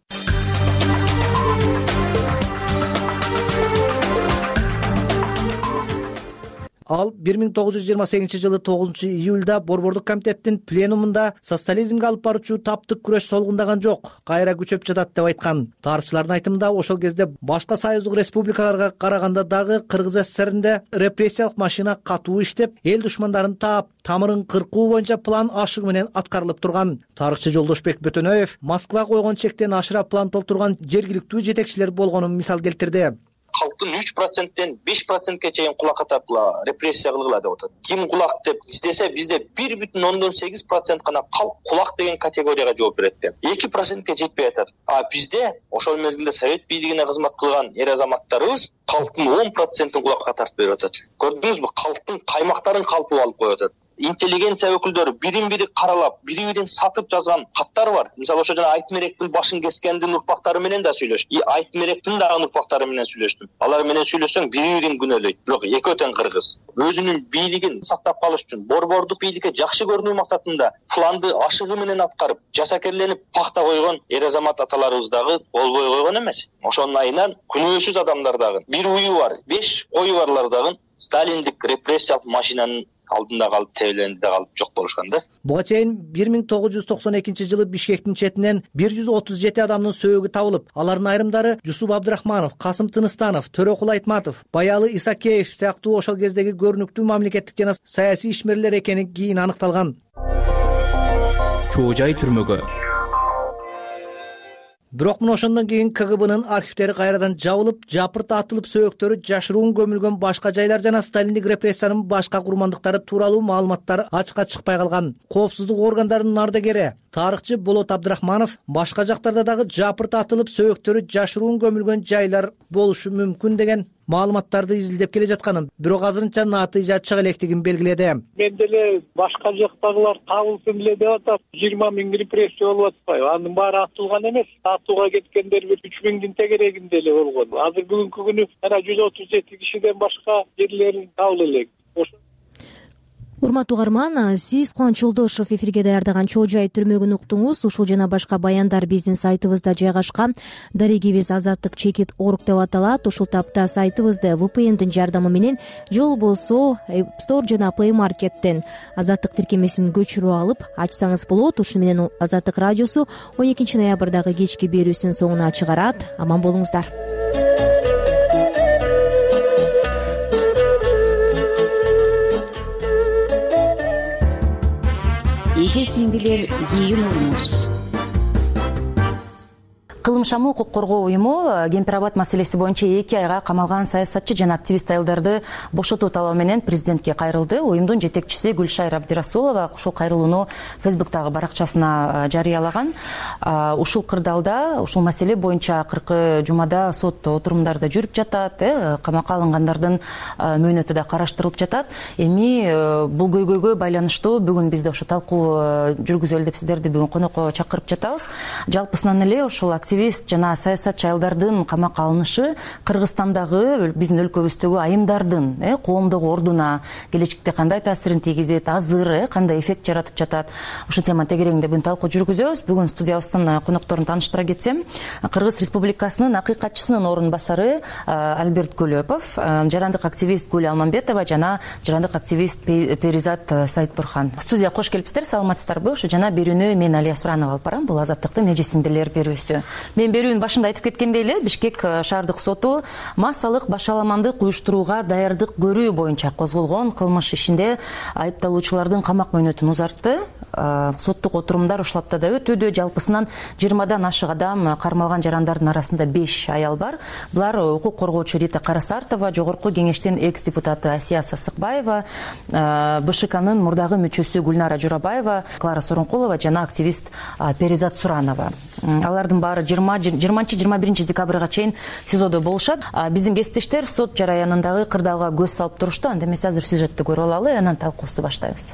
Ал бир миң тогуз жүз жыйырма сегизинчи жылы тогузунчу июлда Борбордук комитеттин пленумунда социализмге алып баруучу таптык күрөш солгундаган жок, кайра күчөп жатат деп айткан. Тарыхчылардын айтымында ошол кезде башка союздук республикаларга караганда дагы Кыргыз СССРинде репрессиялык машина катуу иштеп, эл душмандарын таап, тамырын кыркуу боюнча план ашыгы менен аткарылып турган. Тарыхчы Жолдошбек Бөтөнөев Москва койгон чектен ашыра план толтурган жергиликтүү жетекчилер болгонун мисал келтирди.
Халктын үч проценттен беш процентке чейин кулак катап репрессия кылгыла деп атат. Ким кулак деп издесе, бизде бир бүтүн ондон сегиз процент гана калк кулак деген категорияга жооп берет деп. эки процентке жетпей атат. А бизде ошол мезгилде совет бийлигине кызмат кылган эр азаматтарыбыз калктын он процентин кулакка тартып берип атат. Көрдүңүзбү? Калктын каймактарын калпып алып коюп атат. Интеллигенция өкүлдөрү бирин-бири каралап, бири-бирин сатып жазган каттар бар. Мисалы ошо жана Айтмеректин башын кескендин урпактары менен да сүйлөштүм. И Айтмеректин дагы урпактары менен сүйлөштүм. Алар менен сүйлөсөң бири-бирин күнөөлөйт. Бирок экөө тең кыргыз. Өзүнүн бийлигин сактап калыш үчүн борбордук бийликке жакшы көрүнүү максатында планды ашыгы менен аткарып, жасакерленип пахта койгон эр азамат аталарыбыз дагы болбой койгон эмес. Ошонун айынан күнөөсүз адамдар дагы, бир уyu бар, беш кою барлар дагы сталиндик репрессиялык машинанын алдында калып, тебеленде калып жок болушкан да.
Буга чейин бир миң тогуз жүз токсон экинчи жылы Бишкектин четинен бир жүз отуз жети адамдын сөөгү табылып, алардын айрымдары Жусуп Абдрахманов, Касым Тыныстанов, Төрөкул Айтматов, Баялы Исакеев сыяктуу ошол кездеги көрүнүктүү мамлекеттик жана саясий ишмерлер экени кийин аныкталган.
Чоо жай түрмөгө.
бирок мына ошондон кийин КГБнын архивдери кайрадан жабылып, жапырт атылып, сөөктөрү жашыруун көмүлгөн башка жайлар жана сталиндик репрессиянын башка курмандыктары тууралуу маалыматтар ачыкка чыкпай калган. Коопсуздук органдарынын ардагери тарыхчы Болот Абдрахманов башка жактарда дагы жапырт атылып, сөөктөрү жашыруун көмүлгөн жайлар болушу мүмкүн деген маалыматтарды изилдеп келе жатканын, бирок азырынча натыйжа чыга электигин белгиледи.
Мен деле башка жактагылар табылсын эле деп атам. жыйырма миң репрессия болуп атпайбы? Анын баары атылган эмес. Атууга кеткендер бир үч миңдин тегерегинде эле болгон. Азыр бүгүнкү күнү мына жүз отуз жети кишиден башка жерлерин табыла элек.
Урматтуу угарман, сиз Кубаныч Жолдошов эфирге даярдаган Чоо Жай түрмөгүн уктуңуз. Ушул жана башка баяндар биздин сайтыбызда жайгашкан. Дарегибиз Азаттык чекит точка орг деп аталат. Ушул тапта сайтыбызды ви пи эндин жардамы менен же болбосо App Store жана Play Market'тен Азаттык тиркемесин көчүрүп алып ачсаңыз болот. Ушун менен Азаттык радиосу он экинчи ноябрдагы кечки берүүсүн соңуна чыгарат. Аман болуңуздар.
Эже сиңдилер, юморумуз. Кылым шамы укук коргоо уюму Кемпир Абад маселеси боюнча эки айга камалган саясатчы жана активист айылдарды бошотуу талабы менен президентке кайрылды. Уюмдун жетекчиси Гүлшайыр Абдирасулова ушул кайрылууну Фейсбуктагы баракчасына жарыялаган. Ушул кырдаалда ушул маселе боюнча акыркы жумада сот отурумдары да жүрүп жатат, камакка алынгандардын мөөнөтү да караштырылып жатат. Эми бул көйгөйгө байланыштуу бүгүн бизде ошо талкуу жүргүзөлү деп сиздерди бүгүн конокко чакырып жатабыз. Жалпысынан эле ушул активист жана саясатчы айылдардын камакка алынышы Кыргызстандагы биздин өлкөбүздөгү айымдардын коомдук ордуна келечекте кандай таасирин тийгизет, азыр кандай эффект жаратып жатат. Ушул тема тегерегинде бүгүн талкуу жүргүзөбүз. Бүгүн студиябыздын конокторун тааныштыра кетсем, Кыргыз Республикасынын акыйкатчысынын орун басары Альберт Көлөпов, жарандык активист Гүл Алмамбетова жана жарандык активист Перизат Сайтбурхан. Студияга кош келипсиздер, саламатсыздарбы? Ошо жана берүүнү мен Алия Суранова алып барам. Бул Азаттыктын эже сиңдилер берүүсү. Мен берүүнүн башында айтып кеткендей эле, Бишкек шаардык соту массалык башаламандык уюштурууга даярдык көрүү боюнча козголгон кылмыш ишинде айыпталуучулардын камак мөөнөтүн узартты. Соттук отурумдар ушул аптада өтүүдө. Жалпысынан жыйырмадан ашык адам кармалган жарандардын арасында беш аял бар. Булар укук коргоочу Рита Карасартова, жогорку кеңештин экс депутаты Асия Сасыкбаева, БШКнын мурдагы мүчөсү Гүлнара Журабаева, Клара Сооронкулова жана активист Перизат Суранова. Алардын баары жыйырманчы жыйырма биринчи декабрга чейин СИЗОдо болушат. Биздин кесиптештер сот жараянындагы кырдаалга көз салып турушту. Анда эмесе азыр сюжетти көрүп алалы, анан талкуубузду баштайбыз.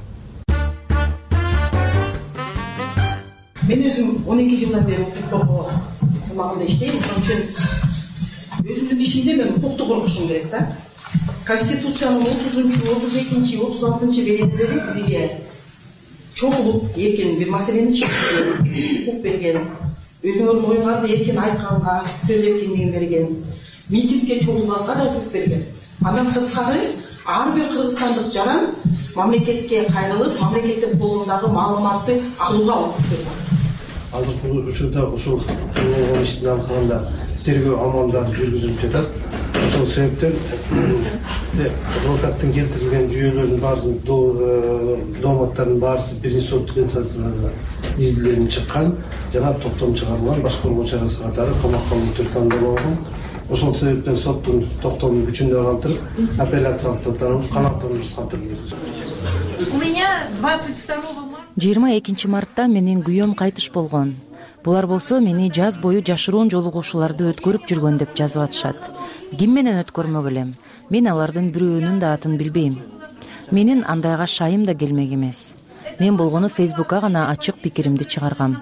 Мен өзүм он эки жылдан бери укук коргоо тармагында иштейм. Ошон үчүн өзүмдүн ишимде мен укукту коргошум керек да. Конституциянын отузунчу, отуз экинчи, отуз алтынчы беренелери бизге чогулуп эркен бир маселени чечүүгө укук берген. Өзүңөр ойгонду эркен айтканга, сөз эркиндигин берген. Митингге чогулганга да укук берген. Андан сырткары ар бир кыргызстандык жаран мамлекетке кайрылып, мамлекеттин колундагы маалыматты алууга укук берген.
Азыр ушунда ушул болгон иштин аркасында тергөө амалдары жүргүзүлүп жатат. Ошол себептен адвокаттын келтирилген жүйөлөрдүн баарысын, дооматтардын баарысы биринчи соттук инстанцияда изилденип чыккан жана токтом чыгарылган. Баш коргоо чарасы катары камакка алуу түрү тандалган. Ошол себептен соттун токтомун күчүндө калтырып, апелляциялык тарабы канааттандырып калтырды.
У меня двадцать второго марта жыйырма экинчи мартта менин күйөөм кайтыш болгон. Булар болсо мени жаз бою жашыруун жолугушууларды өткөрүп жүргөн деп жазып атышат. Ким менен өткөрмөк элем? Мен алардын бирөөнүн да атын билбейм. Менин андайга шайым да келмек эмес. Мен болгону Фейсбукка гана ачык пикиримди чыгаргам.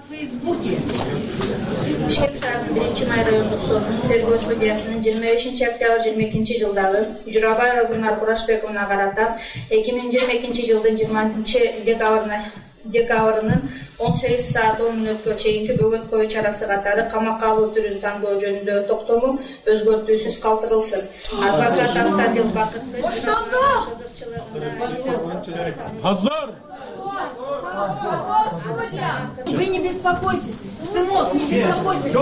Бишкек шаарынын биринчи май райондук сотунун тергөө судьясынын жыйырма бешинчи октябрь жыйырма экинчи жылдагы Журабаева Гүлнар Курашбековна карата эки миң жыйырма экинчи жылдын жыйырманчы декабрынын он сегиз саат он мүнөткө чейинки бөгөт коюу чарасы катары камакка алуу түрүн тандоо жөнүндөгү токтому өзгөртүүсүз калтырылсын. Адвокат Автандил Бакытбек
Позор!
Вы не беспокойтесь, сынок, не беспокойтесь.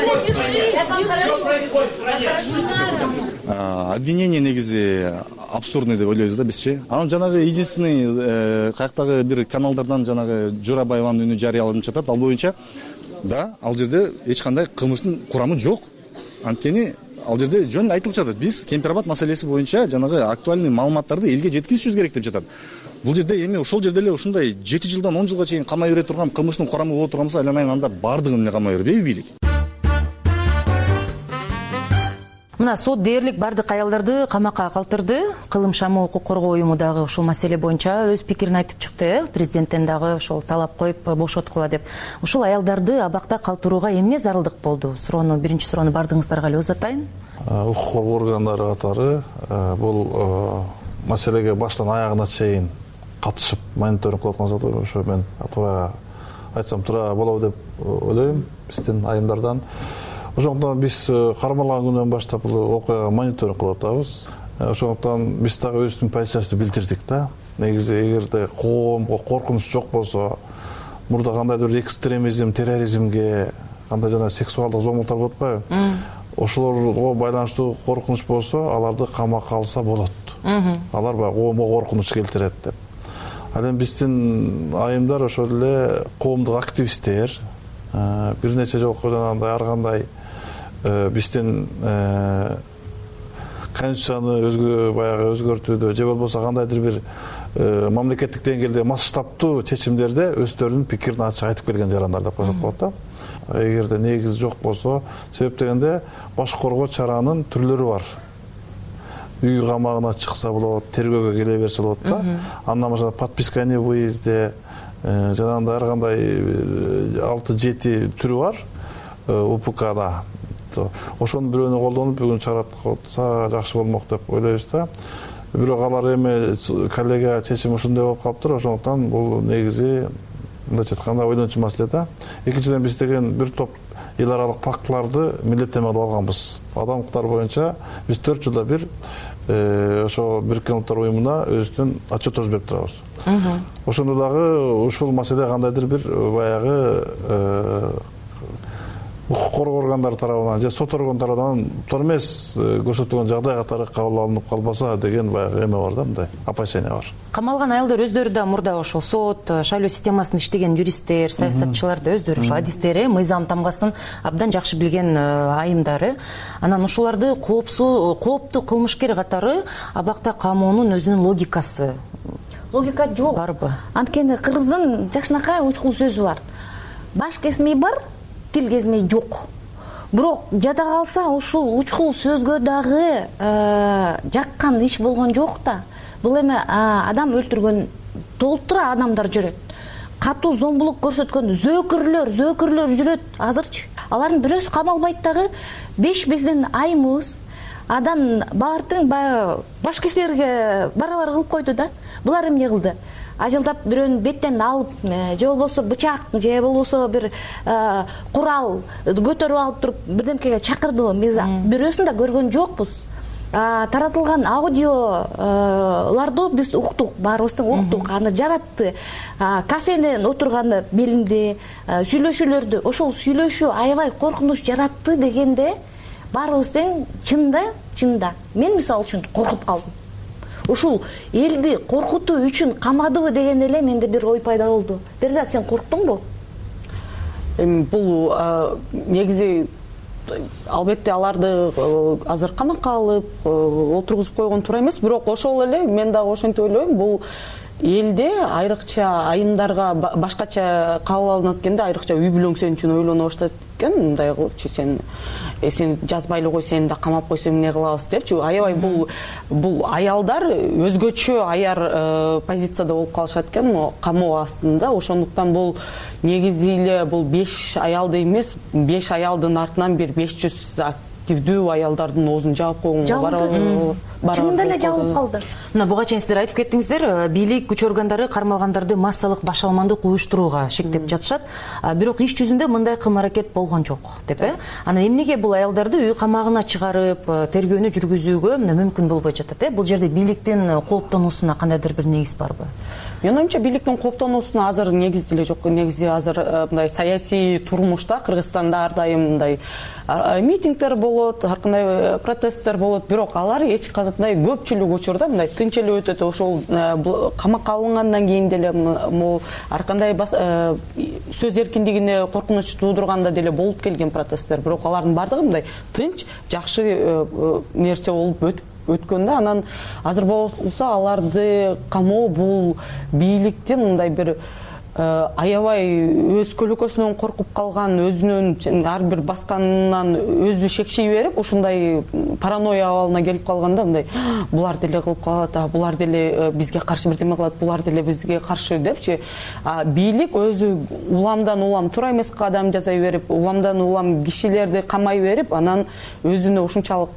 Обвинение негизи абсурдный деп ойлойбуз да бизчи. Анан жанагы единственный каяктагы бир каналдардан жанагы Журабаеванын үнү жарыяланып жатат. Ал боюнча да ал жерде эч кандай кылмыштын курамы жок. Анткени ал жерде жөн эле айтылып жатат. Биз Кемпирабад маселеси боюнча жанагы актуальный маалыматтарды элге жеткизишибиз керек деп жатат. Бул жерде эми ошол жерде эле ушундай жети жылдан он жылга чейин камай бере турган кылмыштын курамы боло турган болсо, айланайын анда бардыгын эле камай бербейби бийлик?
Мына сот дээрлик бардык аялдарды камакка калтырды. Кылым шамы укук коргоо уюму дагы ушул маселе боюнча өз пикирин айтып чыкты. э Президенттен дагы ошол талап коюп бошоткула деп. Ушул аялдарды абакта калтырууга эмне зарылдык болду? Суроону биринчи суроону бардыгыңыздарга эле узатайын.
Укук коргоо органдары катары бул маселеге баштан аягына чейин катышып мониторинг кылып аткан зат. Ошо мен туура айтсам туура болобу деп ойлойм биздин айымдардан. Ошондуктан биз кармалган күндөн баштап бул окуяга мониторинг кылып атабыз. Ошондуктан биз дагы өзүбүздүн позициябызды билдирдик да. Негизи эгерде коомго коркунуч жок болсо, мурда кандайдыр бир экстремизм, терроризмге, кандай жана сексуалдык зомбулуктар болуп атпайбы? Ошолорго байланыштуу коркунуч болсо, аларды камакка алса болот. Алар баягы коомго коркунуч келтирет деп. Ал эми биздин айымдар ошол эле коомдук активисттер, бир нече жолку жанагындай ар кандай биздин конституцияны өзгө баягы өзгөртүүдө же болбосо кандайдыр бир мамлекеттик деңгээлде масштабтуу чечимдерде өздөрүнүн пикирин ачык айтып келген жарандар деп коюшат болот да. Эгерде негиз жок болсо, себеп дегенде баш коргоо чаранын түрлөрү бар. Үй камагына чыкса болот, тергөөгө келе берсе болот да. Андан башка подписка не выезде, жанагындай ар кандай алты жети түрү бар УПКда. Ошонун бирөөнү колдонуп бүгүн чыгарса жакшы болмок деп ойлойбуз да. Бирок алар эми коллега чечим ушундай болуп калыптыр. Ошондуктан бул негизи мындайча айтканда ойлончу маселе да. Экинчиден биз деген бир топ эл аралык фактыларды милдеттенме кылып алганбыз. Адам укуктары боюнча биз төрт жылда бир ошо Бириккен Улуттар уюмуна өзүнүн отчетубузду берип турабыз. Ошондо дагы ушул маселе кандайдыр бир баягы укук коргоо органдары тарабынан же сот орган тарабынан туура эмес көрсөтүлгөн жагдай катары кабыл алынып калбаса деген баягы эме бар да, мындай опасение бар.
Камалган аялдар өздөрү да мурда ошол сот, шайлоо системасында иштеген юристтер, саясатчылар да өздөрү ошол адистери, мыйзам тамгасын абдан жакшы билген айымдары. Анан ушуларды коопсуз, кооптуу кылмышкер катары абакта камоонун өзүнүн логикасы.
Логика жок.
Барбы?
Анткени кыргыздын жакшынакай учкул сөзү бар. Баш kesmey бар, тил kesmey жок. Бирок жада калса ушул учкул сөзгө дагы жаккан иш болгон жок да. Бул эми адам өлтүргөн толтура адамдар жүрөт. Катуу зомбулук көрсөткөн зөөкүрлөр, зөөкүрлөр жүрөт азырчы. Алардын бирөөсү камалбайт дагы. Беш биздин айымыбыз адан баардын баягы баш кесерге барабар кылып койду да. Булар эмне кылды? Ажылдап бирөөнүн беттен алып, же болбосо бычак, же болбосо бир курал көтөрүп алып туруп бирдемкеге чакырдыбы? Биз бирөөсүн да көргөн жокпуз. Таратылган аудиолорду биз уктук, баарыбыздын уктук, аны жаратты. Кафенен отурганы белинде, сүйлөшүүлөрдү, ошол сүйлөшүү аябай коркунуч жаратты дегенде баарыбыз тең чында, чында. Мен мисалы үчүн коркуп калдым. Ушул элди коркутуу үчүн камадыбы деген эле менде бир ой пайда болду. Берзат, сен корктуңбу?
Эми бул негизи албетте аларды азыр камакка алып, отургузуп койгон туура эмес, бирок ошол эле мен дагы ошентип ойлойм, бул элде айрыкча айымдарга башкача кабыл алынат экенде, айрыкча үй бүлөң сен үчүн ойлоно баштайт экен, мындай кылыпчы, сен сен жазбай эле кой, сени да камап койсо эмне кылабыз депчи. Аябай бул бул аялдар өзгөчө аяр позицияда болуп калышат экен камоо астында. Ошондуктан бул негизи эле бул беш аялды эмес, беш аялдын артынан бир беш жүз активдүү аялдардын оозун жаап койгонго барабар.
Чынында эле жабылып калды.
Мына буга чейин сиздер айтып кеттиңиздер, бийлик күч органдары кармалгандарды массалык баш алмандык уюштурууга шектеп жатышат. Бирок иш жүзүндө мындай кылым-аракет болгон жок деп, э? Анан эмнеге бул аялдарды үй камагына чыгарып, тергөөнү жүргүзүүгө мүмкүн болбой жатат, э? Бул жерде бийликтин кооптонуусуна кандайдыр бир негиз барбы?
Менин оюмча бийликтин кооптонуусуна азыр негиз деле жок. Негизи азыр мындай саясий турмушта Кыргызстанда ар дайым мындай митингдер болот, ар кандай протесттер болот, бирок алар эч кандай айтқандай көпчүлүк учурда мындай тынч эле өтөт. Ошол камакка алынгандан кийин деле могу ар кандай сөз эркиндигине коркунуч туудурганда деле болуп келген протесттер. Бирок алардын баардыгы мындай тынч, жакшы нерсе болуп өтүп өткөн да. Анан азыр болсо аларды камоо бул бийликтин мындай бир аябай өз көлөкөсүнөн коркуп калган, өзүнүн ар бир басканынан өзү шекшей берип, ушундай паранойя абалына келип калганда мындай булар деле кылып калат, булар деле бизге каршы бирдеме кылат, булар деле бизге каршы депчи. Бийлик өзү уламдан улам туура эмес кадам жасай берип, уламдан улам кишилерди камай берип, анан өзүнө ушунчалык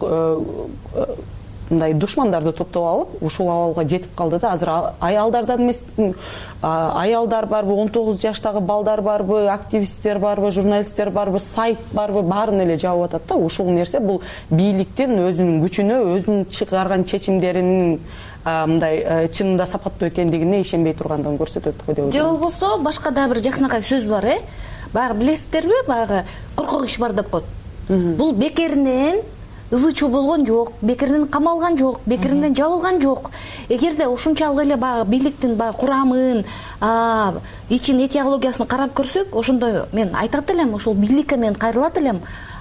мындай душмандарды топтоп алып, ушул абалга жетип калды да. Азыр аялдардан эмес, аялдар барбы, он тогуз жаштагы балдар барбы, активисттер барбы, журналисттер барбы, сайт барбы, баарын эле жабып атат да. Ушул нерсе бул бийликтин өзүнүн күчүнө, өзүнүн чыгарган чечимдеринин мындай чынында сапаттуу экендигине ишенбей тургандыгын көрсөтөт го деп ойлойм.
Же болбосо башка да бир жакшынакай сөз бар, э? Баягы билесиздерби, баягы коркок иш бар деп коет. Бул бекеринен ызы чуу болгон жок, бекеринен камалган жок, бекеринен жабылган жок. Эгерде ушунчалык эле баягы бийликтин баягы курамын, ичин этиологиясын карап көрсөк, ошондой мен айтат элем, ошол бийликке мен кайрылат элем.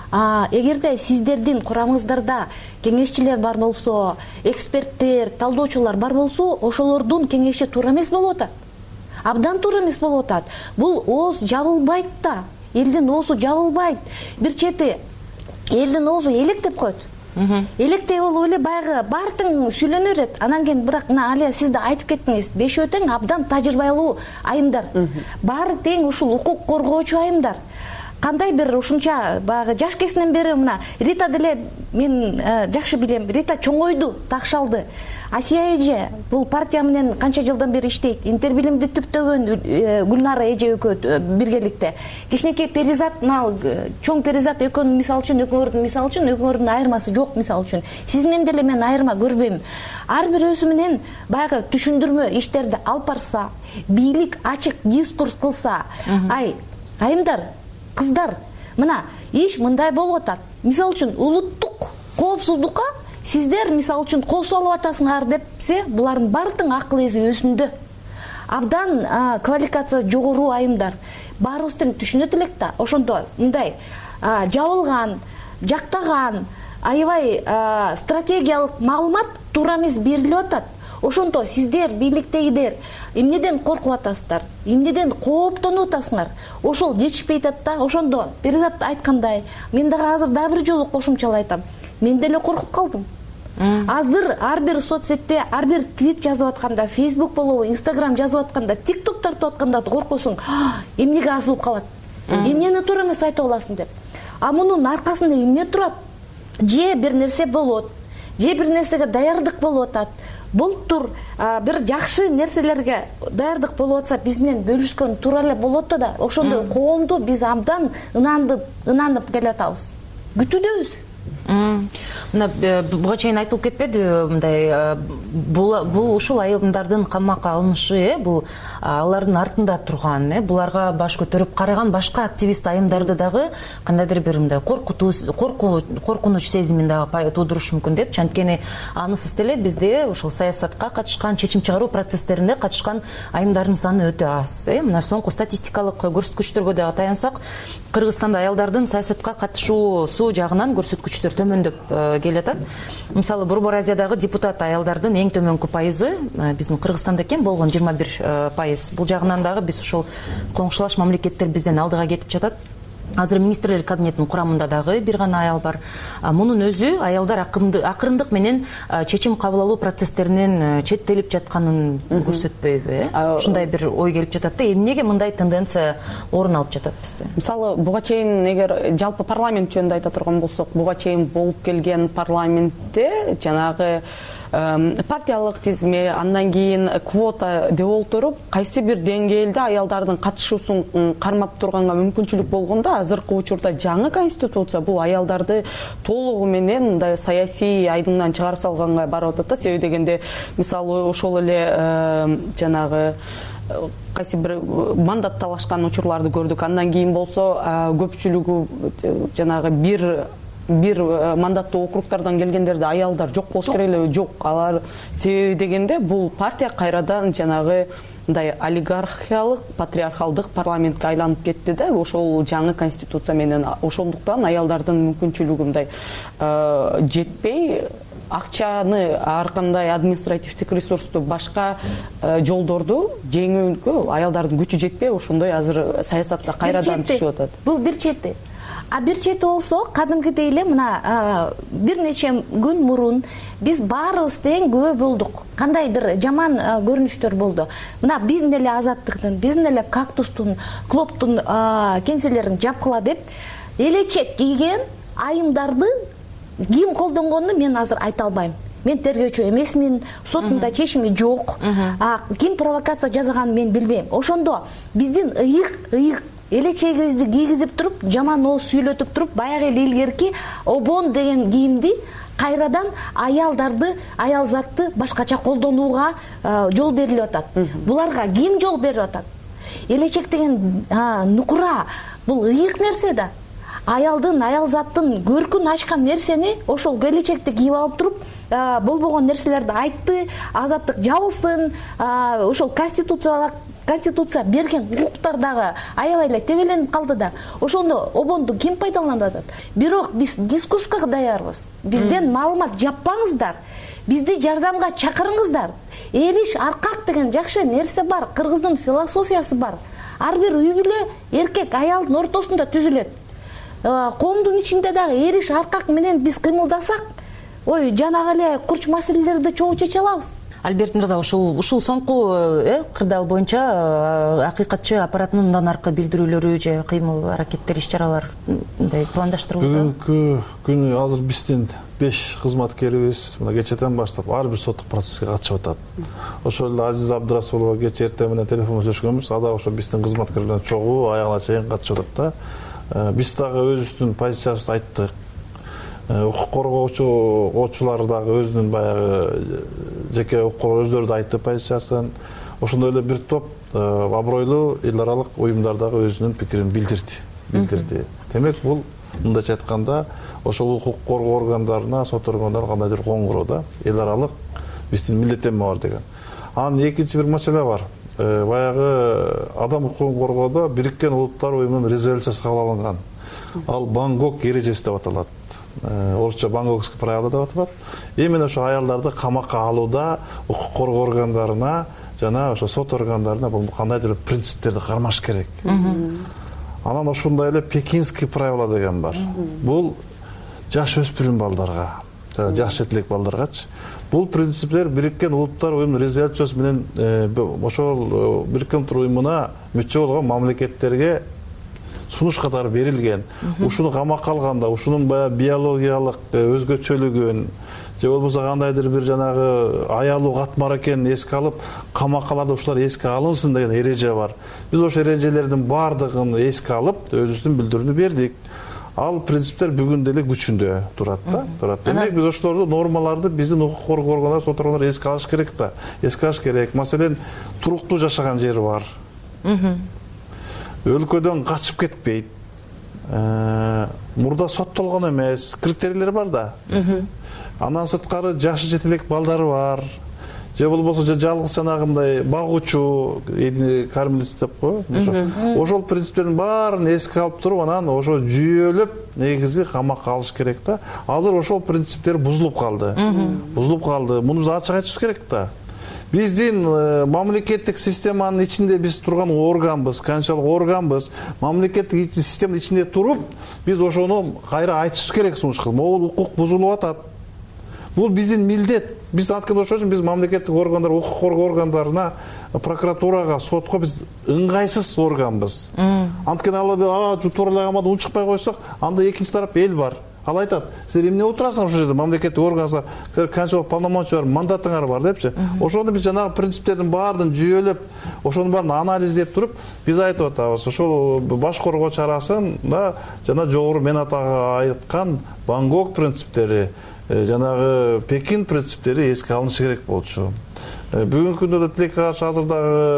Эгерде сиздердин курамыңыздарда кеңешчилер бар болсо, эксперттер, талдоочулар бар болсо, ошолордун кеңеши туура эмес болуп атат. Абдан туура эмес болуп атат. Бул ооз жабылбайт да. Элдин оозу жабылбайт. Бир чети элдин оозу элек деп коет. Электей болуп эле баягы баары тең сүйлөнө берет. Анан кийин бирок мына Алия сиз да айтып кеттиңиз, бешөө тең абдан тажрыйбалуу айымдар. Баары тең ушул укук коргоочу айымдар. Кандай бир ушунча баягы жаш кезинен бери мына Рита деле мен жакшы билем. Рита чоңойду, такшалды. Асия эже бул партия менен канча жылдан бери иштейт. Интербилимди түптөгөн Гүлнара эже экөө биргеликте. Кичинекей Перизат, мына чоң Перизат экөөнүн мисалы үчүн, экөөңөрдүн мисалы үчүн, экөөңөрдүн айырмасы жок мисалы үчүн. Сиз менен деле мен айырма көрбөйм. Ар бир өзү менен баягы түшүндүрмө иштерди алып барса, бийлик ачык дискурс кылса, ай, айымдар, кыздар, мына иш мындай болуп атат. Мисалы үчүн улуттук коопсуздукка сиздер мисалы үчүн кол салып атасыңар депсе, булардын баардыгын акыл эси өзүндө. Абдан квалификация жогору айымдар. Баарыбыз тең түшүнөт элек да. Ошондо мындай жабылган, жактаган, аябай стратегиялык маалымат туура эмес берилип атат. Ошондо сиздер бийликтегилер эмнеден коркуп атасыздар? Эмнеден кооптонуп атасыңар? Ошол жетишпей атат да. Ошондо Перизат айткандай, мен дагы азыр дагы бир жолу кошумчалап айтам. Мен деле коркуп калдым. Азыр ар бир соцсетте, ар бир твит жазып атканда, Facebook болобу, Instagram жазып атканда, TikTok тартып атканда коркосуң, эмнеге азылып калат? Эмнени туура эмес айтып аласың деп. А мунун аркасында эмне турат? Же бир нерсе болот, же бир нерсеге даярдык болуп атат. Бултур бир жакшы нерселерге даярдык болуп атса, биз менен бөлүшкөн туура эле болот да. Ошондой коомду биз абдан ынанып, ынанып келатабыз. Күтүүдөбүз.
Мына буга чейин айтылып кетпеди, мындай бул ушул айымдардын камакка алынышы, бул алардын артында турган, буларга баш көтөрүп караган башка активист айымдарды дагы кандайдыр бир мындай коркутуу, коркунуч сезимин дагы туудурушу мүмкүн деп. Анткени анысыз деле бизде ушул саясатка катышкан, чечим чыгаруу процесстерине катышкан айымдардын саны өтө аз. Мына соңку статистикалык көрсөткүчтөргө дагы таянсак, Кыргызстанда аялдардын саясатка катышуусу жагынан көрсөткүчтөр төмөндөп келатат. Мисалы, Борбор Азиядагы депутат аялдардын эң төмөнкү пайызы биздин Кыргызстанда экен, болгон жыйырма бир пайыз. Бул жагынан дагы биз ушул коңшулаш мамлекеттер бизден алдыга кетип жатат. Азыр министрлер кабинетинин курамында дагы бир гана аял бар. Мунун өзү аялдар акырындык менен чечим кабыл алуу процесстеринен четтелип жатканын көрсөтпөйбү? Ушундай бир ой келип жатат да. Эмнеге мындай тенденция орун алып жатат бизде?
Мисалы, буга чейин эгер жалпы парламент жөнүндө айта турган болсок, буга чейин болуп келген парламентте жанагы партиялык тизме, андан кийин квота деп олтуруп, кайсы бир деңгээлде аялдардын катышуусун кармап турганга мүмкүнчүлүк болгондо, азыркы учурда жаңы конституция бул аялдарды толугу менен мындай саясий айдыңдан чыгарып салганга барып атат да. Себеби дегенде, мисалы, ошол эле жанагы кайсы бир мандат талашкан учурларды көрдүк. Андан кийин болсо көпчүлүгү жанагы бир бир мандаттуу округдардан келгендерде аялдар жок болуш керек эле? Жок. Алар себеби дегенде бул партия кайрадан жанагы мындай олигархиялык, патриархалдык парламентке айланып кетти да, ошол жаңы конституция менен. Ошондуктан аялдардын мүмкүнчүлүгү мындай жетпей, акчаны ар кандай административдик ресурсту, башка жолдорду жеңүүгө аялдардын күчү жетпей, ошондой азыр саясатта кайрадан түшүп атат.
Бул бир чети. А бир чети болсо, кадимкидей эле мына бир нече күн мурун биз баарыбыз тең күбө болдук. Кандай бир жаман көрүнүштөр болду. Мына биздин эле Азаттыктын, биздин эле Кактустун, Клоптун кеңселерин жапкыла деп элечек кийген айымдарды ким колдонгонун мен азыр айта албайм. Мен тергөөчү эмесмин, сотунда чечими жок. Ким провокация жасаганын мен билбейм. Ошондо биздин ыйык ыйык элечегибизди кийгизип туруп, жаман ооз сүйлөтүп туруп, баягы эле илгерки обон деген кийимди кайрадан аялдарды, аял затты башкача колдонууга жол берилип атат. Буларга ким жол берип атат? Элечек деген нукура, бул ыйык нерсе да. Аялдын, аял заттын көркүн ачкан нерсени ошол келечекти кийип алып туруп, болбогон нерселерди айтты, азаттык жабылсын, ошол конституциялык Конституция берген укуктар дагы аябай эле тебеленип калды да. Ошондо обонду ким пайдаланып атат? Бирок биз дискуссияга даярбыз. Бизден маалымат жаппаңыздар. Бизди жардамга чакырыңыздар. Эриш аркак деген жакшы нерсе бар. Кыргыздын философиясы бар. Ар бир үй бүлө эркек аялдын ортосунда түзүлөт. Коомдун ичинде дагы эриш аркак менен биз кыймылдасак, ой, жанагы эле курч маселелерди чогуу чече алабыз.
Альберт мырза, ушул ушул соңку кырдаал боюнча акыйкатчы аппаратынын мындан аркы билдирүүлөрү же кыймыл аракеттер, иш чаралар мындай пландаштырылууда?
Бүгүнкү күнү азыр биздин беш кызматкерибиз мына кечэтен баштап ар бир соттук процесске катышып атат. Ошол эле Азиза Абдырасулова кечээ эртең менен телефондо сүйлөшкөнбүз. Ада ошо биздин кызматкерлер чогуу аягына чейин катышып атат да. Биз дагы өзүбүздүн позициябызды айттык. Укук коргоочулар дагы өзүнүн баягы жеке укук өздөрү да айтты позициясын. Ошондой эле бир топ абройлуу эл аралык уюмдар дагы өзүнүн пикирин билдирди. Билдирди. Демек, бул мындайча айтканда, ошол укук коргоо органдарына, сот органдарына кандайдыр коңгуроо да, эл аралык биздин милдеттенме бар деген. Анан экинчи бир маселе бар. Баягы адам укугун коргоодо Бириккен Улуттар уюмунун резолюциясы кабыл алынган. Ал Бангкок эрежеси деп аталат. Орусча Бангкокский правила деп аталат. Именно ошо аялдарды камакка алууда укук коргоо органдарына жана ошо сот органдарына бул кандайдыр бир принциптерди кармаш керек. Анан ошондой эле Пекинский правила деген бар. Бул жаш өспүрүм балдарга, жаш жетилик балдаргачы. Бул принциптер Бириккен Улуттар уюмунун резолюциясы менен ошол Бириккен Улуттар уюмуна мүчө болгон мамлекеттерге сунуш катары берилген. Ушуну камакка алганда, ушунун баягы биологиялык өзгөчөлүгүн же болбосо кандайдыр бир жанагы аялуу катмар экенин эске алып, камаккаларда ушулар эске алынсын деген эреже бар. Биз ошол эрежелердин баардыгын эске алып, өзүбүздүн билдирүүнү бердик. Ал принциптер бүгүн деле күчүндө турат да, турат. Демек, биз ошолорду нормаларды биздин укук коргоо органдары, сот органдары эске алыш керек да. Эске алыш керек. Маселен, туруктуу жашаган жери бар. Өлкөдөн качып кетпейт. Мурда соттолгон эмес, критерийлер бар да. Андан сырткары жашы жетелек балдары бар. Же болбосо жалгыз жанагындай багуучу, кормилец деп коебу. Ошол принциптердин баарын эске алып туруп, анан ошо жүйөлөп негизи камакка алыш керек да. Азыр ошол принциптер бузулуп калды. Бузулуп калды. Муну биз ачык айтышыбыз керек да. Биздин мамлекеттик системанын ичинде биз турган органбыз, канчалык органбыз, мамлекеттик системанын ичинде туруп, биз ошону кайра айтышыбыз керек сунуш кылып. Могул укук бузулуп атат. Бул биздин милдет. Биз анткени ошол үчүн биз мамлекеттик органдар, укук коргоо органдарына, прокуратурага, сотко биз ыңгайсыз органбыз. Анткени ал туура эле камадан унчукпай койсок, анда экинчи тарап эл бар. Ал айтат, силер эмне отурасыңар ошол жерде, мамлекеттик органдар, канчалык полномочия бар, мандатыңар бар депчи. Ошондо биз жанагы принциптердин баарын жүйөлөп, ошонун баарын анализдеп туруп, биз айтып атабыз. Ошол баш коргоо чарасын да жана жогору мен атага айткан Бангкок принциптери, жанагы Пекин принциптери эске алынышы керек болчу. бүгүнкү күндө да тилекке каршы азыр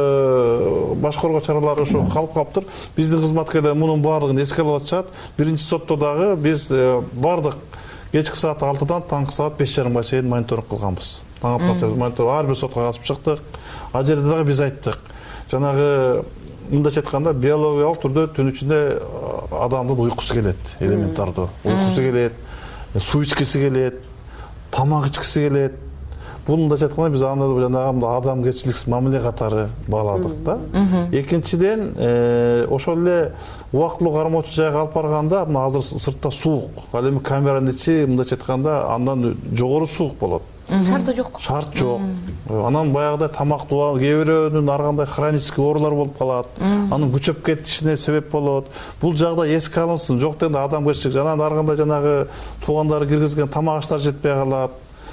дагы баш коргоо чаралары ошо калып калыптыр. Биздин кызматкерлер мунун баардыгын эске алып атышат. Биринчи сотто дагы биз баардык кечки саат алтыдан таңкы саат беш жарымга чейин мониторинг кылганбыз. Таң атканча монитор ар бир сотко катышып чыктык. Ал жерде дагы биз айттык. Жанагы мындайча айтканда биологиялык түрдө түн ичинде адамдын уйкусу келет, элементардуу. Уйкусу келет, суу ичкиси келет, тамак ичкиси келет. Мындайча айтканда биз аны жанагы адамгерчиликсиз мамиле катары бааладык да. Экинчиден, ошол эле убактылуу кармоочу жайга алып барганда, мына азыр сыртта суук. Ал эми камеранын ичи мындайча айтканда андан жогору суук болот.
Шарты жок.
Шарт жок. Анан баягыдай тамактуу кээ бирөөнүн ар кандай хронический оорулар болуп калат. Анын күчөп кетишине себеп болот. Бул жагда эске алынсын. Жок дегенде адамгерчилик. Анан ар кандай жанагы туугандары киргизген тамак аштар жетпей калат.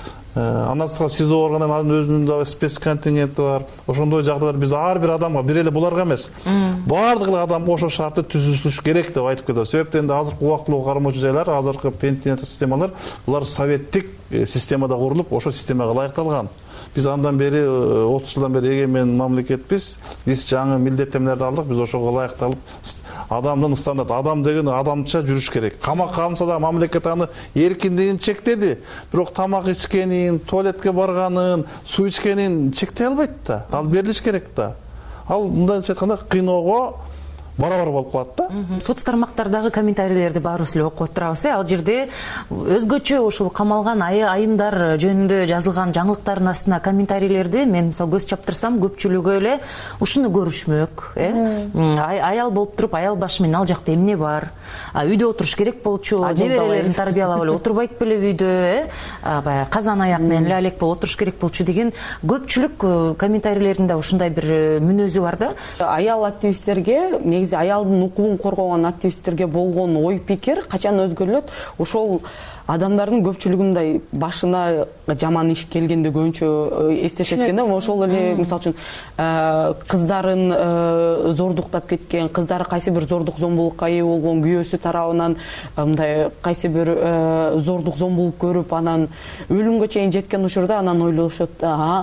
Андан сырткары СИЗО органдан анын өзүнүн дагы спецконтингенти бар. Ошондой жагдайлар биз ар бир адамга, бир эле буларга эмес, баардык эле адамга ошо шартты түзүлүш керек деп айтып кетебиз. Себептен да азыркы убактылуу кармоочу жайлар, азыркы пенитенциар системалар, булар советтик системада курулуп, ошо системага ылайыкталган. Биз андан бери отуз жылдан бери эгемен мамлекетпиз. Биз жаңы милдеттенмелерди алдык, биз ошого ылайыкталып, адамдын стандарты, адам деген адамча жүрүш керек. Камакка алынса да мамлекет аны эркиндигин чектеди. Бирок тамак ичкенин, туалетке барганын, суу ичкенин чектей албайт да. Ал берилиш керек да. Ал мындайча айтканда кыйноого барабар болуп калат да.
Сот тармактардагы комментарийлерди баарыбыз эле окуп турабыз. Ал жерде өзгөчө ушул камалган айымдар жөнүндө жазылган жаңылыктардын астына комментарийлерди мен мисалы көз чаптырсам көпчүлүгү эле ушуну көрүшмөк, э? Аял болуп туруп, аял башы менен ал жакта эмне бар? Үйдө отуруш керек болчу, неберелерин тарбиялап эле отурбайт беле үйдө, э? Баягы казан аяк менен эле алек болуп отуруш керек болчу деген көпчүлүк комментарийлеринде ушундай бир мүнөзү бар да.
Аял активисттерге аялдын укугун коргогон активисттерге болгон ой пикир качан өзгөрүлөт? Ошол адамдардын көпчүлүгүндай башына жаман иш келгенде көбүнчө эстешет экен да. Ошол эле мисалы үчүн кыздарын зордуктап кеткен, кыздары кайсы бир зордук зомбулукка ээ болгон күйөөсү тарабынан мындай кайсы бир зордук зомбулук көрүп, анан өлүмгө чейин жеткен учурда анан ойлошот,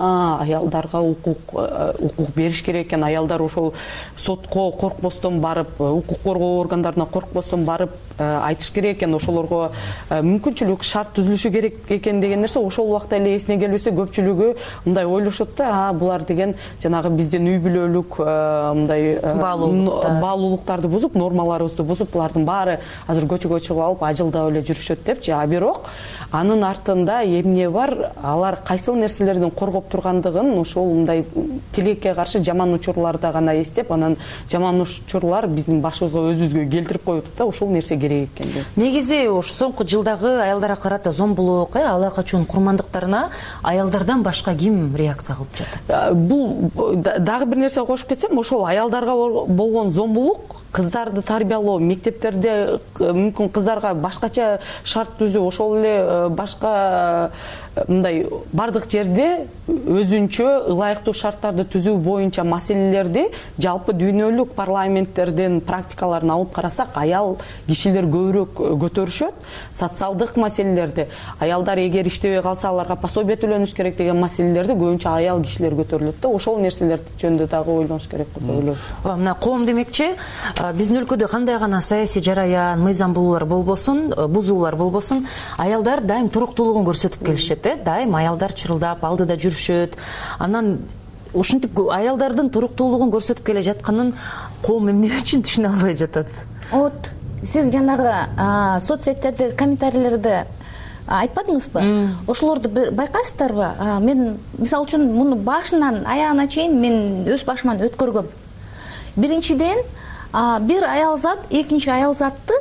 аялдарга укук укук бериш керек экен, аялдар ошол сотко коркпостон барып, укук коргоо органдарына коркпостон барып айтыш керек экен, ошолорго мүмкүнчүлүк шарт түзүлүшү керек экен деген нерсе ошол убакта эле эсине келбесе көпчүлүгү мындай ойлошот да, булар деген жанагы биздин үй бүлөлүк мындай баалуулуктарды бузуп, нормаларыбызды бузуп, булардын баары азыр көчөгө чыгып алып ажылдап эле жүрүшөт депчи. А бирок анын артында эмне бар? Алар кайсыл нерселердин коргоп тургандыгын ошол мындай тилекке каршы жаман учурларда гана эстеп, анан жаман учурлар биздин башыбызга өзүбүзгө келтирип коюп атат да, ошол нерсе керек экен деп.
Негизи ушу соңку жылдагы аялдарга карата зомбулук, ала качуун курмандыктарына аялдардан башка ким реакция кылып жатат?
Бул дагы бир нерсе кошуп кетсем, ошол аялдарга болгон зомбулук, кыздарды тарбиялоо, мектептерде мүмкүн кыздарга башкача шарт түзүү, ошол эле башка мындай бардык жерде өзүнчө ылайыктуу шарттарды түзүү боюнча маселелерди жалпы дүйнөлүк парламенттердин практикаларын алып карасак, аял кишилер көбүрөөк көтөрүшөт. Социалдык маселелерди, аялдар эгер иштебей калса аларга пособие төлөнүш керек деген маселелерди көбүнчө аял кишилер көтөрүлөт да. Ошол нерселер жөнүндө дагы ойлонуш керек деп ойлойм.
Мына коом демекчи, биздин өлкөдө кандай гана саясий жараян, мыйзам булуулар болбосун, бузуулар болбосун, аялдар дайым туруктуулугун көрсөтүп келишет. Дайым аялдар чырылдап алдыда жүрүшөт. Анан ушинтип аялдардын туруктуулугун көрсөтүп келе жатканын коом эмне үчүн түшүнө албай жатат?
Вот сиз жанагы соцсеттерде комментарийлерди айтпадыңызбы? Ошолорду байкайсыздарбы? Мен мисалы үчүн муну башынан аягына чейин мен өз башыман өткөргөм. Биринчиден, бир аял зат экинчи аял затты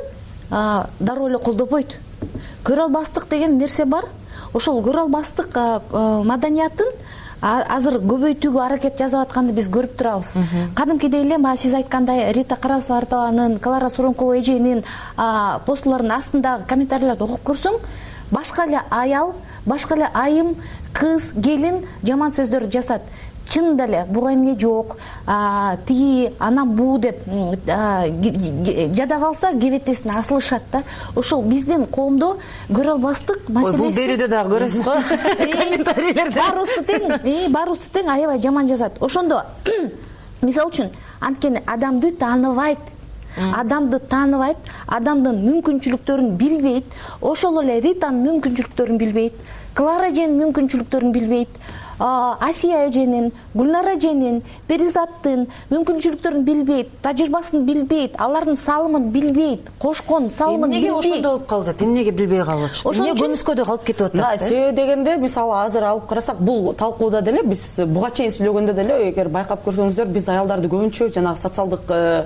дароо эле колдобойт. Көрө албастык деген нерсе бар. Ошол көрө албастык маданиятын азыр көбөйтүүгө аракет жасап атканды биз көрүп турабыз. Кадимкидей эле мага сиз айткандай Рита Карасартованын, Клара Суронкова эженин посттарынын астындагы комментарийлерди окуп көрсөң, башка эле аял, башка эле айым, кыз, келин жаман сөздөрдү жазат. чынында эле буга эмне жок, тиги анан буу деп жада калса кебетесине асылышат да. Ошол биздин коомдо көрө албастык маселеси.
Бул берүүдө дагы көрөсүз го комментарийлерде.
Баарыбызды тең, баарыбызды тең аябай жаман жазат. Ошондо мисалы үчүн анткени адамды тааныбайт. Адамды тааныбайт, адамдын мүмкүнчүлүктөрүн билбейт. Ошол эле Ританын мүмкүнчүлүктөрүн билбейт, Клара эженин мүмкүнчүлүктөрүн билбейт, Асия эженин, Гүлнара эженин, Перизаттын мүмкүнчүлүктөрүн билбейт, тажрыйбасын билбейт, алардын салымын билбейт, кошкон салымын билбейт.
Эмнеге ошондо болуп калды? Эмнеге билбей калып атышты? Эмне көмүскөдө калып кетип атат?
Себеби дегенде, мисалы азыр алып карасак, бул талкууда деле биз буга чейин сүйлөгөндө деле, эгер байкап көрсөңүздөр, биз аялдарды көбүнчө жанагы социалдык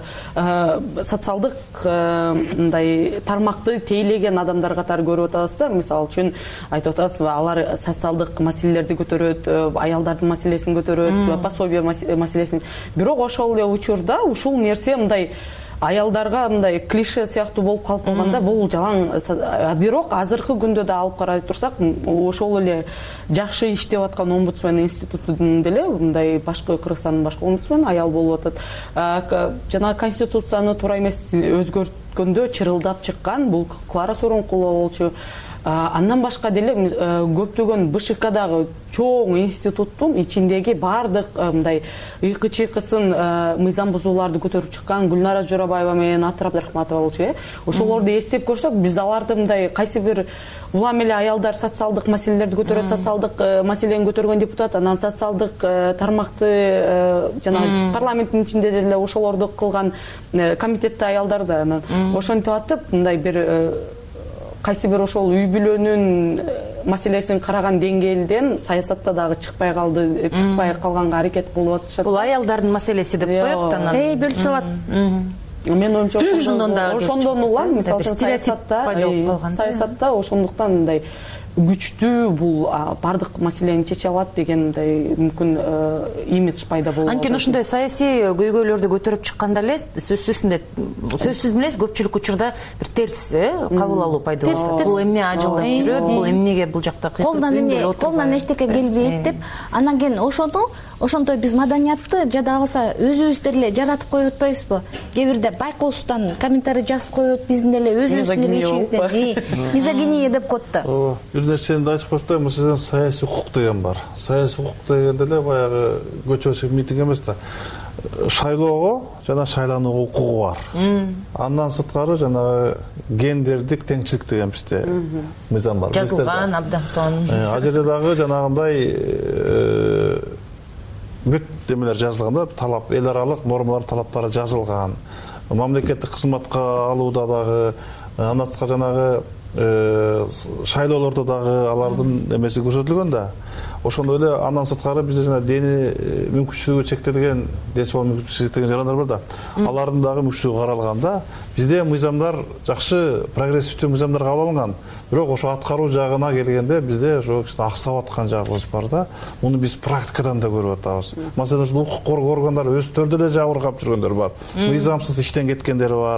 социалдык мындай тармакты тейлеген адамдар катары көрүп атабыз да. Мисалы үчүн айтып атасыз, алар социалдык маселелерди көтөрөт, аялдардын маселесин көтөрөт, пособие маселесин. Бирок ошол эле учурда ушул нерсе мындай аялдарга мындай клише сыяктуу болуп калып калганда бул жалаң. Бирок азыркы күндө да алып карай турсак, ошол эле жакшы иштеп аткан омбудсмен институтунун деле мындай башкы Кыргызстандын башкы омбудсмени аял болуп атат. Жана конституцияны туура эмес өзгөрткөндө чырылдап чыккан бул Клара Сооронкулова болчу. Андан башка деле көптөгөн БШКдагы чоң институттун ичиндеги баардык мындай ыйкы-чыйкысын мыйзам бузууларды көтөрүп чыккан Гүлнара Жорабаева менен Атыр Абдрахматова болчу. Ошолорду эстеп көрсөк, биз аларды мындай кайсы бир улам эле аялдар социалдык маселелерди көтөрөт, социалдык маселени көтөргөн депутат, анан социалдык тармакты жана парламенттин ичинде деле ошолорду кылган комитетте аялдар да анан ошентип атып мындай бир кайсы бир ошол үй бүлөнүн маселесин караган деңгээлден саясатта дагы чыкпай калды, чыкпай калганга аракет кылып атышат.
Бул аялдардын маселеси деп коет анан.
Эй, бөлүп салат.
Мен оюмча ошондон дагы
ошондон улам, мисалы саясатта, саясатта ошондуктан мындай күчтүү бул бардык маселени чече алат деген мындай мүмкүн имидж пайда болуп атат.
Анткени ушундай саясий көйгөйлөрдү көтөрүп чыкканда эле сөзсүз сөзсүз эмес көпчүлүк учурда бир терс кабыл алуу пайда болот. Бул эмне ажылдап жүрөт, бул эмнеге бул жакта
колунан эмне, колунан эчтеке келбейт деп. Анан кийин ошону ошондой биз маданиятты жада калса өзүбүздөр эле жаратып коюп атпайбызбы? Кээ бирде байкоосуздан комментарий жазып коет, биздин эле өзүбүздүн ишибизден мизогиния деп коет да.
Бир нерсени айтып коюшту, мисалдан саясий укук деген бар. Саясий укук дегенде эле баягы көчө митинг эмес да. Шайлоого жана шайланууга укугу бар. Андан сырткары жанагы гендердик теңчилик деген бизде мыйзам бар.
Жазылган абдан сонун.
Ал жерде дагы жанагындай бүт эмелер жазылган да, талап, эл аралык нормалар, талаптары жазылган. Мамлекеттик кызматка алууда дагы, андан сырткары жанагы шайлоолордо дагы алардын эмеси көрсөтүлгөн да. Ошондой эле андан сырткары бизде жана дени мүмкүнчүлүгү чектелген, ден соолугу мүмкүнчүлүгү чектелген жарандар бар да. Алардын дагы мүмкүнчүлүгү каралган да. Бизде мыйзамдар жакшы, прогрессивдүү мыйзамдар кабыл алынган. Бирок ошо аткаруу жагына келгенде бизде ошо аксап аткан жагыбыз бар да. Муну биз практикадан да көрүп атабыз. Маселен, укук коргоо органдары өздөрү деле жабыркап жүргөндөр бар. Мыйзамсыз иштен кеткендер бар.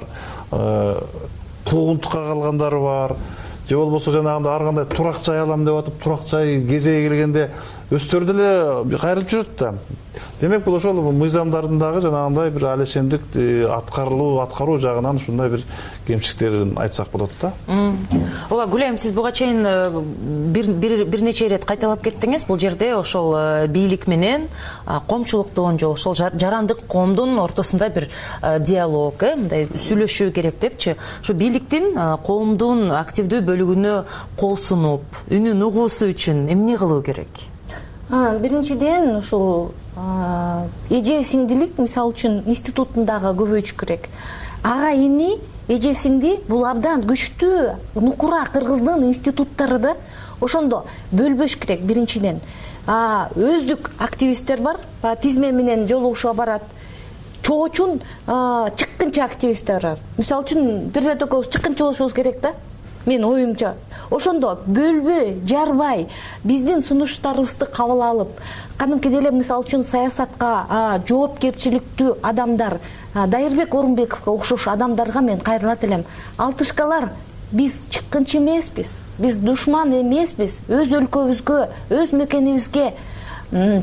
Куугунтукка калгандары бар. Же болбосо жанагындай ар кандай турак жай алам деп атып, турак жай кезеги келгенде өздөрү деле кайрылып жүрөт да. Демек бул ошол мыйзамдардын дагы жанагындай бир алешемдик аткарылуу, аткаруу жагынан ушундай бир кемчиликтерин айтсак болот да.
Ооба, Гүлайым, сиз буга чейин бир бир нече ирет кайталап кеттиңиз. Бул жерде ошол бийлик менен коомчулуктун жолу, ошол жарандык коомдун ортосунда бир диалог, мындай сүйлөшүү керек депчи. Ошо бийликтин коомдун активдүү бөлүгүнө кол сунуп, үнүн угуусу үчүн эмне кылуу керек?
Биринчиден ушул эже сиңдилик мисалы үчүн институтундагы көбөйүш керек. Ага ини, эже сиңди бул абдан күчтүү нукура кыргыздын институттары да. Ошондо бөлбөш керек биринчиден. Өздүк активисттер бар, тизме менен жолугушууга барат. Чоочун чыккынча активисттер бар. Мисалы үчүн Перизат экөөбүз чыккынча болушубуз керек да. Мен оюмча. Ошондо бөлбөй, жарбай, биздин сунуштарыбызды кабыл алып, кадимкидей эле мисалы үчүн саясатка жоопкерчиликтүү адамдар, Дайырбек Орунбековго окшош адамдарга мен кайрылат элем. Алтышкалар, биз чыккынчы эмеспиз, биз душман эмеспиз, өз өлкөбүзгө, өз мекенибизге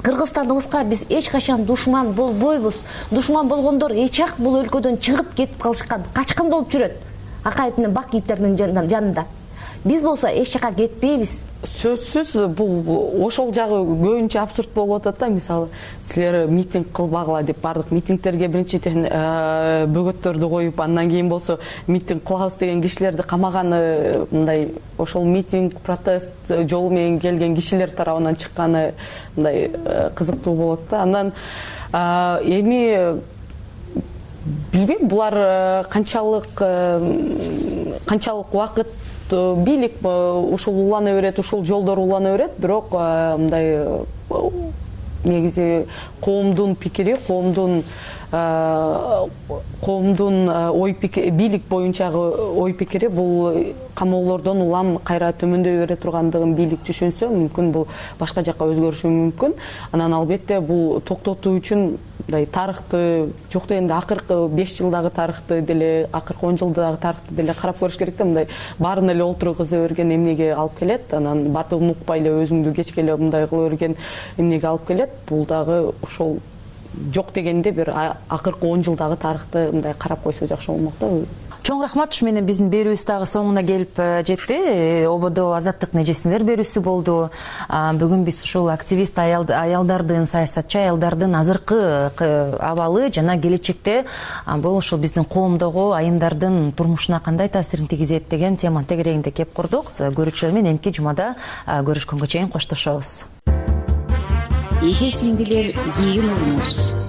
кыргызстаныбызга биз эч качан душман болбойбуз. Душман болгондор эчак бул өлкөдөн чыгып кетип калышкан, качкын болуп жүрөт Акаев менен Бак кийиптердин жанында. Биз болсо эч жака кетпейбиз.
Сөзсүз бул ошол жагы көбүнчө абсурд болуп атат да. Мисалы, силер митинг кылбагыла деп бардык митингтерге биринчиден бөгөттөрдү коюп, андан кийин болсо митинг кылабыз деген кишилерди камаганы, мындай ошол митинг, протест жолу менен келген кишилер тарабынан чыкканы мындай кызыктуу болот да. Андан эми билбейм, булар канчалык канчалык убакыт бийлик ушул улана берет, ушул жолдор улана берет, бирок мындай негизи коомдун пикири, коомдун коомдун ой пикири, бийлик боюнчагы ой пикири бул камоолордон улам кайра төмөндөй бере тургандыгын бийлик түшүнсө, мүмкүн бул башка жакка өзгөрүшү мүмкүн. Анан албетте бул токтотуу үчүн мындай тарыхты, жок дегенде акыркы беш жылдагы тарыхты деле, акыркы он жылдагы тарыхты деле карап көрүш керек да. Мындай баарын эле олтургуза берген эмнеге алып келет, анан баардыгын укпай эле өзүңдү кечке эле мындай кыла берген эмнеге алып келет. Бул дагы ошол жок дегенде бир акыркы он жылдагы тарыхты мындай карап койсо жакшы болмок да.
Чоң рахмат. Ушу менен биздин берүүбүз дагы соңуна келип жетти. Ободо азаттыктын эжесинин берүүсү болду. Бүгүн биз ушул активист аялдардын, саясатчы аялдардын азыркы абалы жана келечекте бул ушул биздин коомдогу айымдардын турмушуна кандай таасирин тийгизет деген теманын тегерегинде кеп курдук. Көрүүчүлөр менен эмки жумада көрүшкөнгө чейин коштошобуз.
Эже сиңдилер, кийин урмуз.